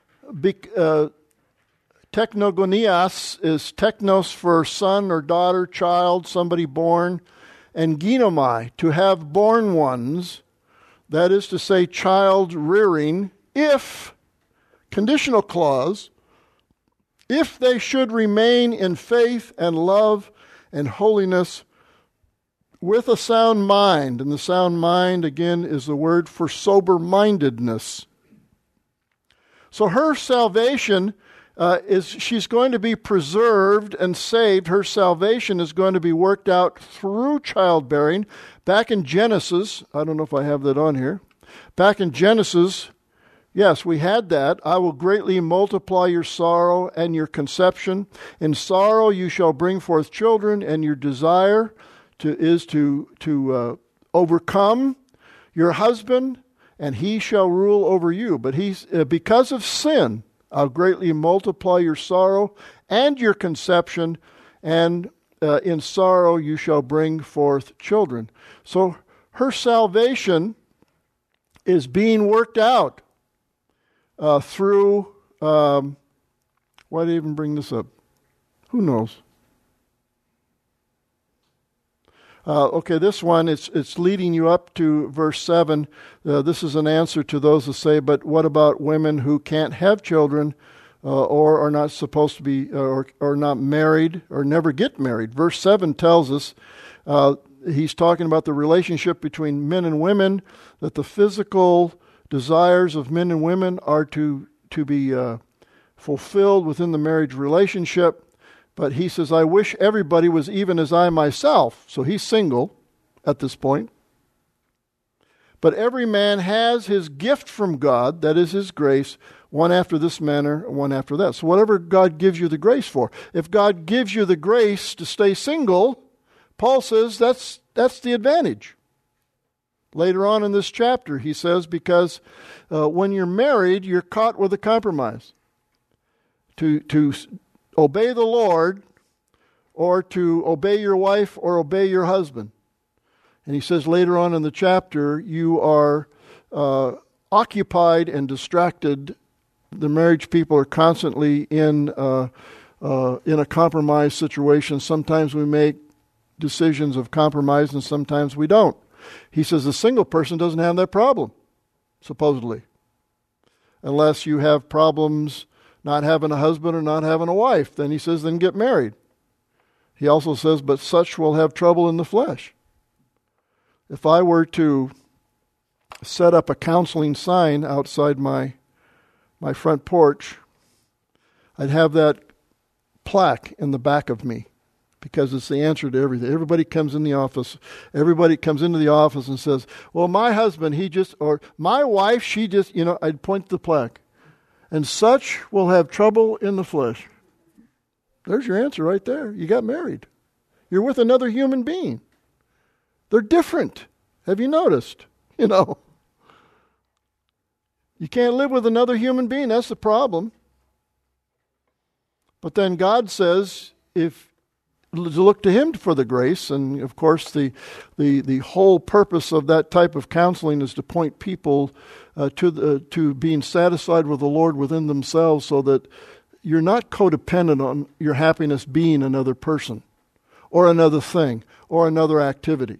technogonias is technos for son or daughter, child, somebody born, and ginomai, to have born ones, that is to say child rearing, if, conditional clause, if they should remain in faith and love and holiness with a sound mind. And the sound mind, again, is the word for sober-mindedness. So her salvation she's going to be preserved and saved. Her salvation is going to be worked out through childbearing. Back in Genesis, I don't know if I have that on here. Back in Genesis, yes, we had that. I will greatly multiply your sorrow and your conception. In sorrow you shall bring forth children, and your desire is to overcome your husband, and he shall rule over you. But because of sin, I'll greatly multiply your sorrow and your conception, and in sorrow you shall bring forth children. So her salvation is being worked out through, why did I even bring this up? Who knows? Okay, this one, it's leading you up to verse 7. This is an answer to those who say, but what about women who can't have children or are not supposed to be, or not married, or never get married? Verse 7 tells us, he's talking about the relationship between men and women, that the physical desires of men and women are to be fulfilled within the marriage relationship. But he says, I wish everybody was even as I myself. So he's single at this point. But every man has his gift from God, that is his grace, one after this manner, one after that. So whatever God gives you the grace for. If God gives you the grace to stay single, Paul says that's the advantage. Later on in this chapter, he says, because when you're married, you're caught with a compromise. To obey the Lord, or to obey your wife, or obey your husband. And he says later on in the chapter, you are occupied and distracted. The marriage people are constantly in a compromise situation. Sometimes we make decisions of compromise, and sometimes we don't. He says the single person doesn't have that problem, supposedly. Unless you have problems not having a husband or not having a wife. Then he says, then get married. He also says, but such will have trouble in the flesh. If I were to set up a counseling sign outside my front porch, I'd have that plaque in the back of me, because it's the answer to everything. Everybody comes into the office and says, well, my husband, or my wife, she just, I'd point to the plaque. And such will have trouble in the flesh. There's your answer right there. You got married. You're with another human being. They're different. Have you noticed? You can't live with another human being. That's the problem. But then God says, if look to Him for the grace, and of course the whole purpose of that type of counseling is to point people to being satisfied with the Lord within themselves, so that you're not codependent on your happiness being another person, or another thing, or another activity.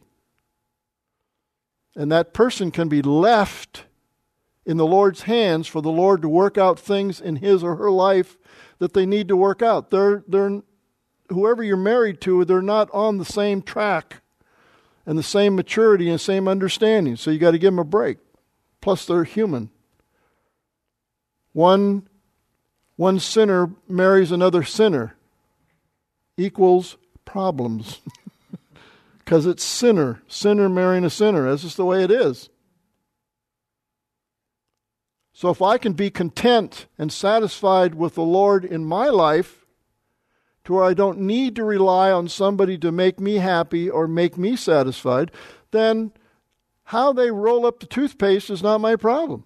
And that person can be left in the Lord's hands for the Lord to work out things in his or her life that they need to work out. Whoever you're married to, they're not on the same track and the same maturity and the same understanding. So you got to give them a break. Plus, they're human. One sinner marries another sinner equals problems. Because it's sinner marrying a sinner. That's just the way it is. So if I can be content and satisfied with the Lord in my life, to where I don't need to rely on somebody to make me happy or make me satisfied, then how they roll up the toothpaste is not my problem.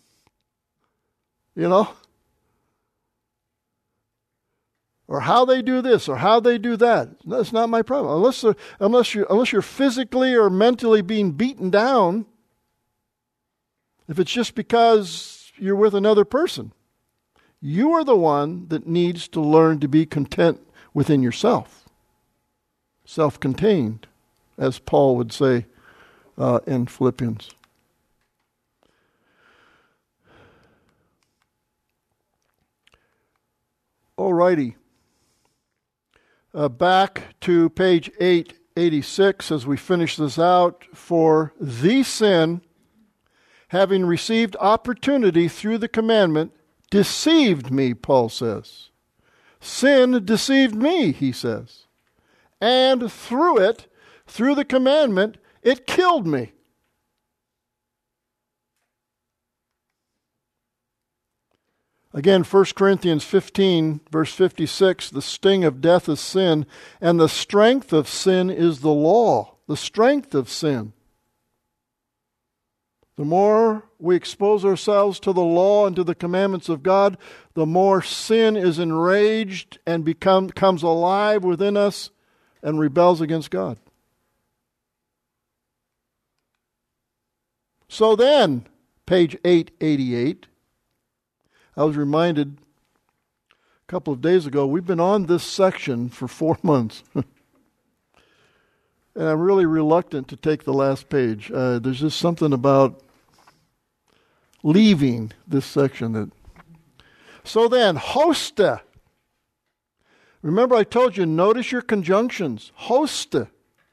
Or how they do this or how they do that. That's not my problem. Unless you're physically or mentally being beaten down, if it's just because you're with another person, you are the one that needs to learn to be content within yourself. Self-contained, as Paul would say in Philippians. Alrighty. Back to page 886 as we finish this out. For the sin, having received opportunity through the commandment, deceived me, Paul says. Sin deceived me, he says. And through the commandment, it killed me. Again, 1 Corinthians 15, verse 56, the sting of death is sin, and the strength of sin is the law. The strength of sin. The more we expose ourselves to the law and to the commandments of God, the more sin is enraged and comes alive within us and rebels against God. So then, page 888, I was reminded a couple of days ago, we've been on this section for 4 months. And I'm really reluctant to take the last page. There's just something about leaving this section that... So then, hosta. Remember I told you, notice your conjunctions. Hosta.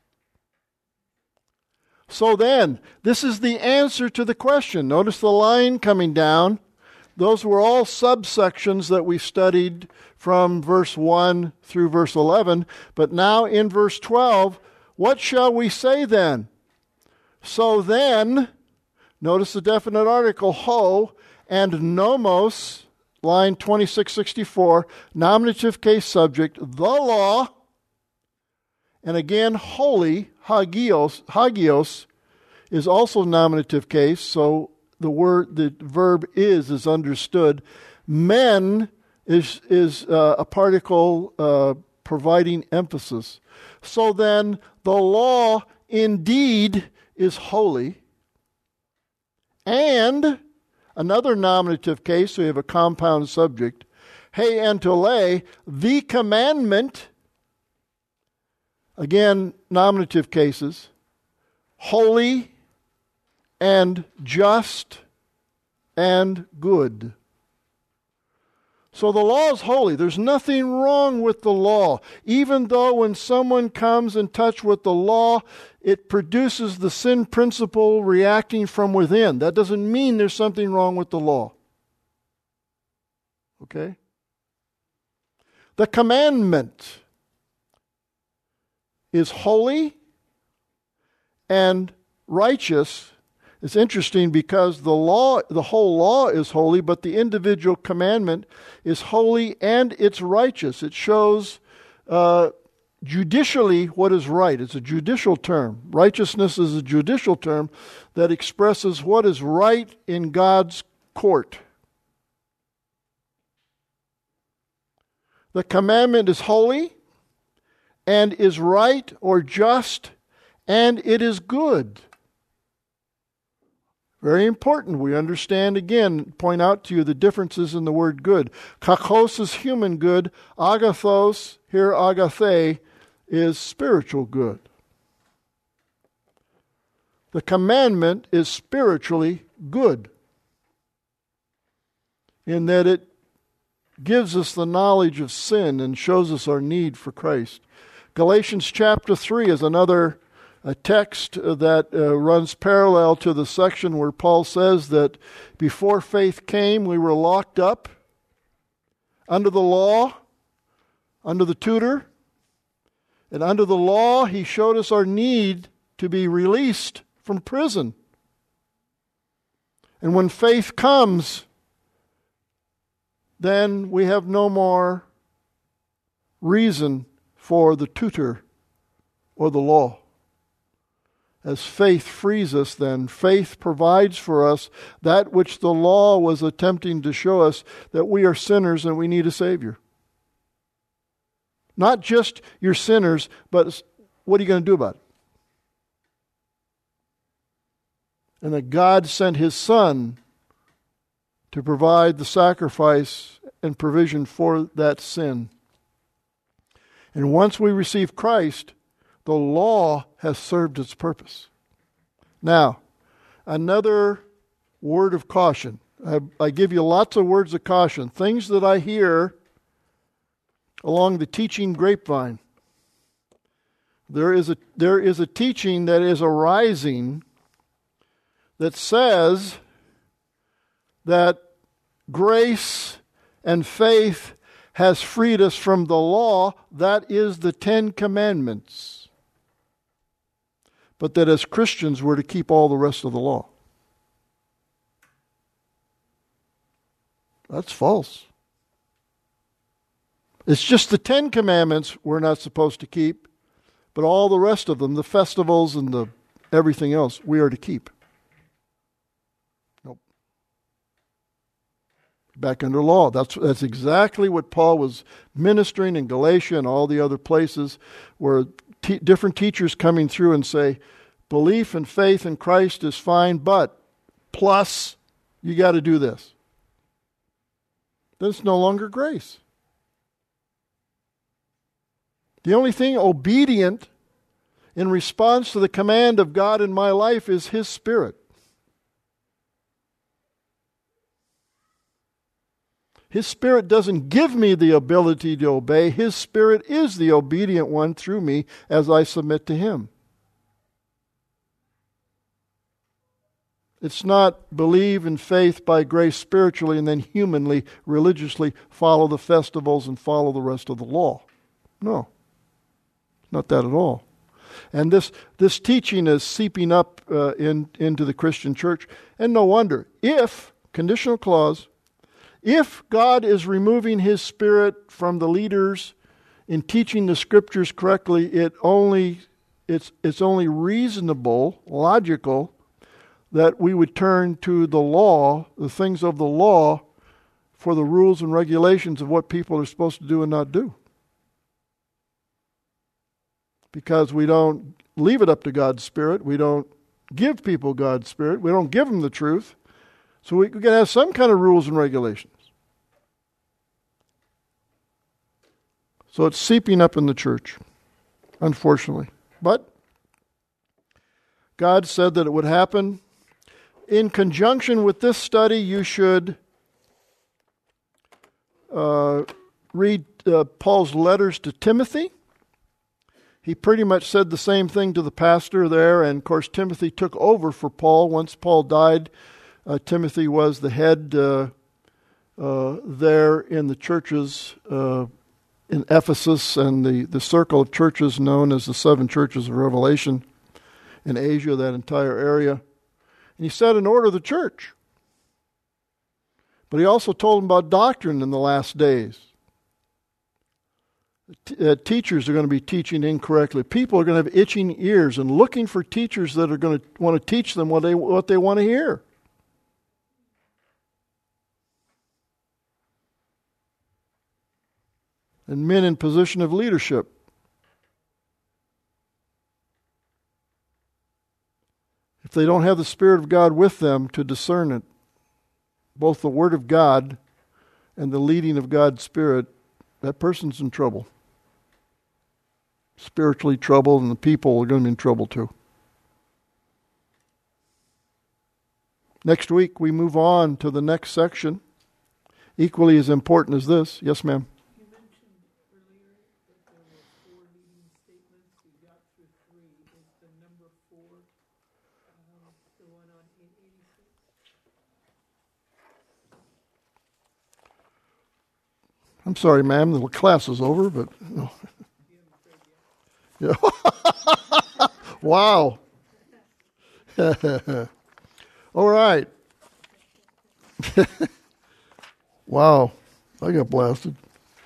So then, this is the answer to the question. Notice the line coming down. Those were all subsections that we studied from verse 1 through verse 11. But now in verse 12, what shall we say then? So then, notice the definite article, ho, and nomos, line 2664, nominative case subject, the law, and again, holy, hagios, is also nominative case, so the verb is understood. Men is a particle providing emphasis. So then, the law indeed is holy. And another nominative case, so you have a compound subject. Hey antole, the commandment. Again, nominative cases. Holy and just and good. So the law is holy. There's nothing wrong with the law. Even though when someone comes in touch with the law, it produces the sin principle reacting from within. That doesn't mean there's something wrong with the law. Okay? The commandment is holy and righteous. It's interesting because the whole law is holy, but the individual commandment is holy and it's righteous. It shows judicially what is right. It's a judicial term. Righteousness is a judicial term that expresses what is right in God's court. The commandment is holy and is right or just, and it is good. Very important. We understand again, point out to you the differences in the word good. Kakos is human good. Agathos, here agathe, is spiritual good. The commandment is spiritually good in that it gives us the knowledge of sin and shows us our need for Christ. Galatians chapter 3 is another text that runs parallel to the section where Paul says that before faith came, we were locked up under the law, under the tutor, and under the law, he showed us our need to be released from prison. And when faith comes, then we have no more reason for the tutor or the law. As faith frees us then, faith provides for us that which the law was attempting to show us, that we are sinners and we need a Savior. Not just you're sinners, but what are you going to do about it? And that God sent His Son to provide the sacrifice and provision for that sin. And once we receive Christ, the law has served its purpose. Now, another word of caution. I give you lots of words of caution. Things that I hear along the teaching grapevine. There is a teaching that is arising that says that grace and faith has freed us from the law, that is the 10 Commandments. But that as Christians we're to keep all the rest of the law. That's false. It's just the 10 Commandments we're not supposed to keep, but all the rest of them, the festivals and the everything else, we are to keep. Nope. Back under law. That's exactly what Paul was ministering in Galatia and all the other places where different teachers coming through and say, belief and faith in Christ is fine, but plus you got to do this. Then it's no longer grace. The only thing obedient in response to the command of God in my life is His Spirit. His Spirit doesn't give me the ability to obey. His Spirit is the obedient one through me as I submit to Him. It's not believe in faith by grace spiritually and then humanly, religiously follow the festivals and follow the rest of the law. No. Not that at all. And this teaching is seeping up into the Christian church. And no wonder. If, conditional clause, if God is removing His Spirit from the leaders in teaching the Scriptures correctly, it's only reasonable, logical, that we would turn to the law, the things of the law, for the rules and regulations of what people are supposed to do and not do. Because we don't leave it up to God's Spirit. We don't give people God's Spirit. We don't give them the truth. So we got to have some kind of rules and regulations. So it's seeping up in the church, unfortunately. But God said that it would happen. In conjunction with this study, you should read Paul's letters to Timothy. He pretty much said the same thing to the pastor there, and of course Timothy took over for Paul. Once Paul died, Timothy was the head there in the churches in Ephesus and the circle of churches known as the 7 churches of Revelation in Asia, that entire area. And he set in order the church. But he also told them about doctrine in the last days. Teachers are going to be teaching incorrectly. People are going to have itching ears and looking for teachers that are going to want to teach them what they want to hear. And men in position of leadership. If they don't have the Spirit of God with them to discern it, both the Word of God and the leading of God's Spirit, that person's in trouble. Spiritually troubled, and the people are going to be in trouble too. Next week, we move on to the next section, equally as important as this. Yes, ma'am? You mentioned earlier that there were 4 leading statements. You got through 3. Is the number 4 the one on 886? I'm sorry, ma'am, the class is over, but no. Yeah. Wow. All right. Wow. I got blasted.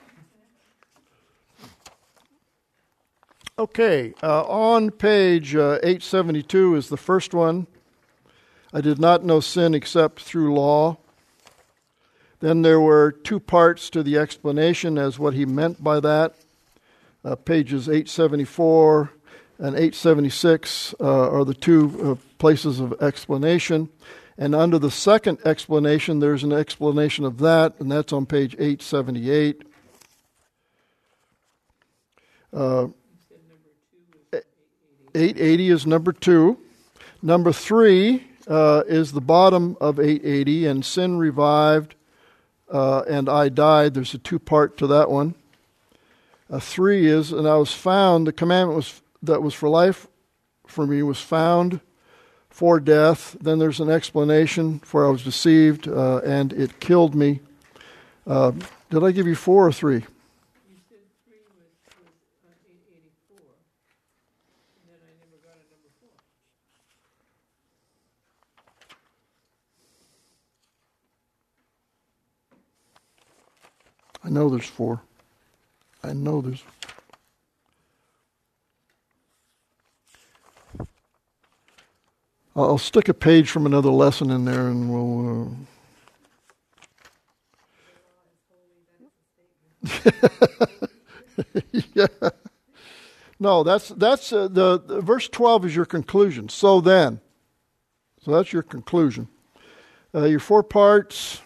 Okay. On page 872 is the first one. I did not know sin except through law. Then there were 2 parts to the explanation as what he meant by that. Pages 874 and 876 are the 2 places of explanation. And under the second explanation, there's an explanation of that, and that's on page 878. 880 is number 2. Number 3 is the bottom of 880, and sin revived, and I died. There's a 2-part to that one. 3 is, and I was found, the commandment that was for life for me was found for death. Then there's an explanation, for I was deceived, and it killed me. Did I give you 4 or 3? You said 3 was 884, and then I never got a number 4. I know there's 4. I know there's... I'll stick a page from another lesson in there, and we'll... Yeah. No, that's the verse 12 is your conclusion. So then. So that's your conclusion. Your 4 parts.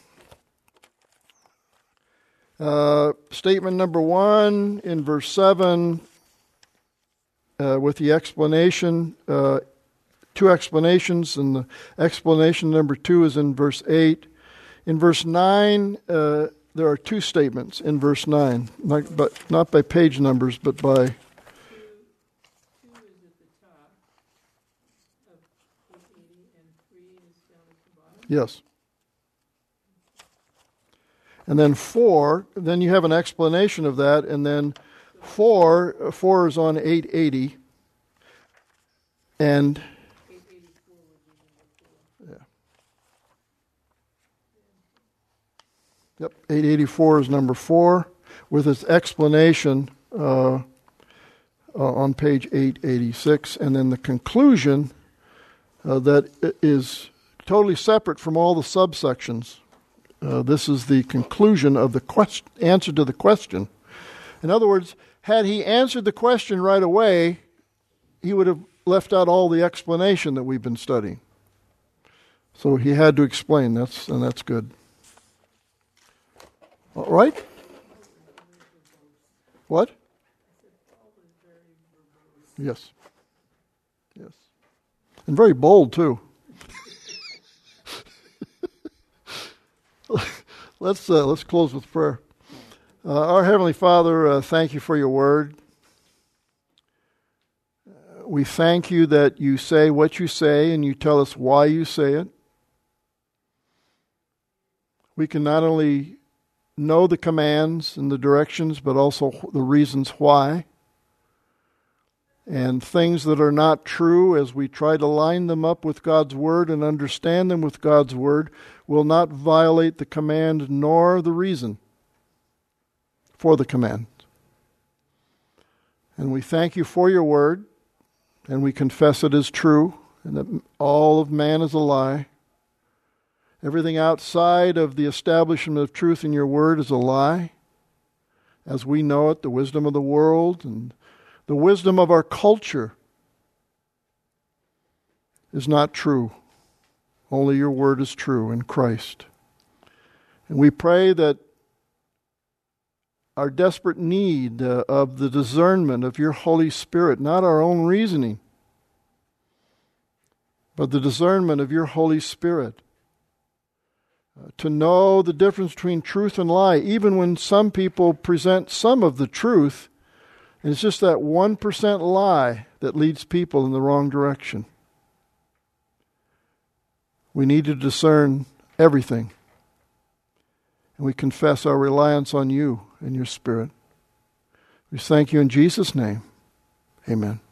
Statement number 1 in verse 7 with the explanation, 2 explanations, and the explanation number 2 is in verse 8. In verse 9, there are 2 statements in verse 9, not by page numbers, but by... 2 is at the top of 880, and 3 is down at the bottom. Yes. And then 4, then you have an explanation of that, and then 4 is on 880, and 884 would be number 4. yeah. Yep, 884 is number 4, with its explanation on page 886, and then the conclusion that is totally separate from all the subsections. This is the conclusion of the answer to the question. In other words, had he answered the question right away, he would have left out all the explanation that we've been studying. So he had to explain, and that's good. All right? What? Yes. Yes. And very bold, too. Let's close with prayer. Our Heavenly Father, thank you for your word. We thank you that you say what you say and you tell us why you say it. We can not only know the commands and the directions, but also the reasons why. And things that are not true, as we try to line them up with God's Word and understand them with God's Word, will not violate the command nor the reason for the command. And we thank you for your Word, and we confess it is true, and that all of man is a lie. Everything outside of the establishment of truth in your Word is a lie. As we know it, the wisdom of the world and the wisdom of our culture is not true. Only your word is true in Christ. And we pray that our desperate need of the discernment of your Holy Spirit, not our own reasoning, but the discernment of your Holy Spirit, to know the difference between truth and lie, even when some people present some of the truth, and it's just that 1% lie that leads people in the wrong direction. We need to discern everything. And we confess our reliance on you and your Spirit. We thank you in Jesus' name. Amen.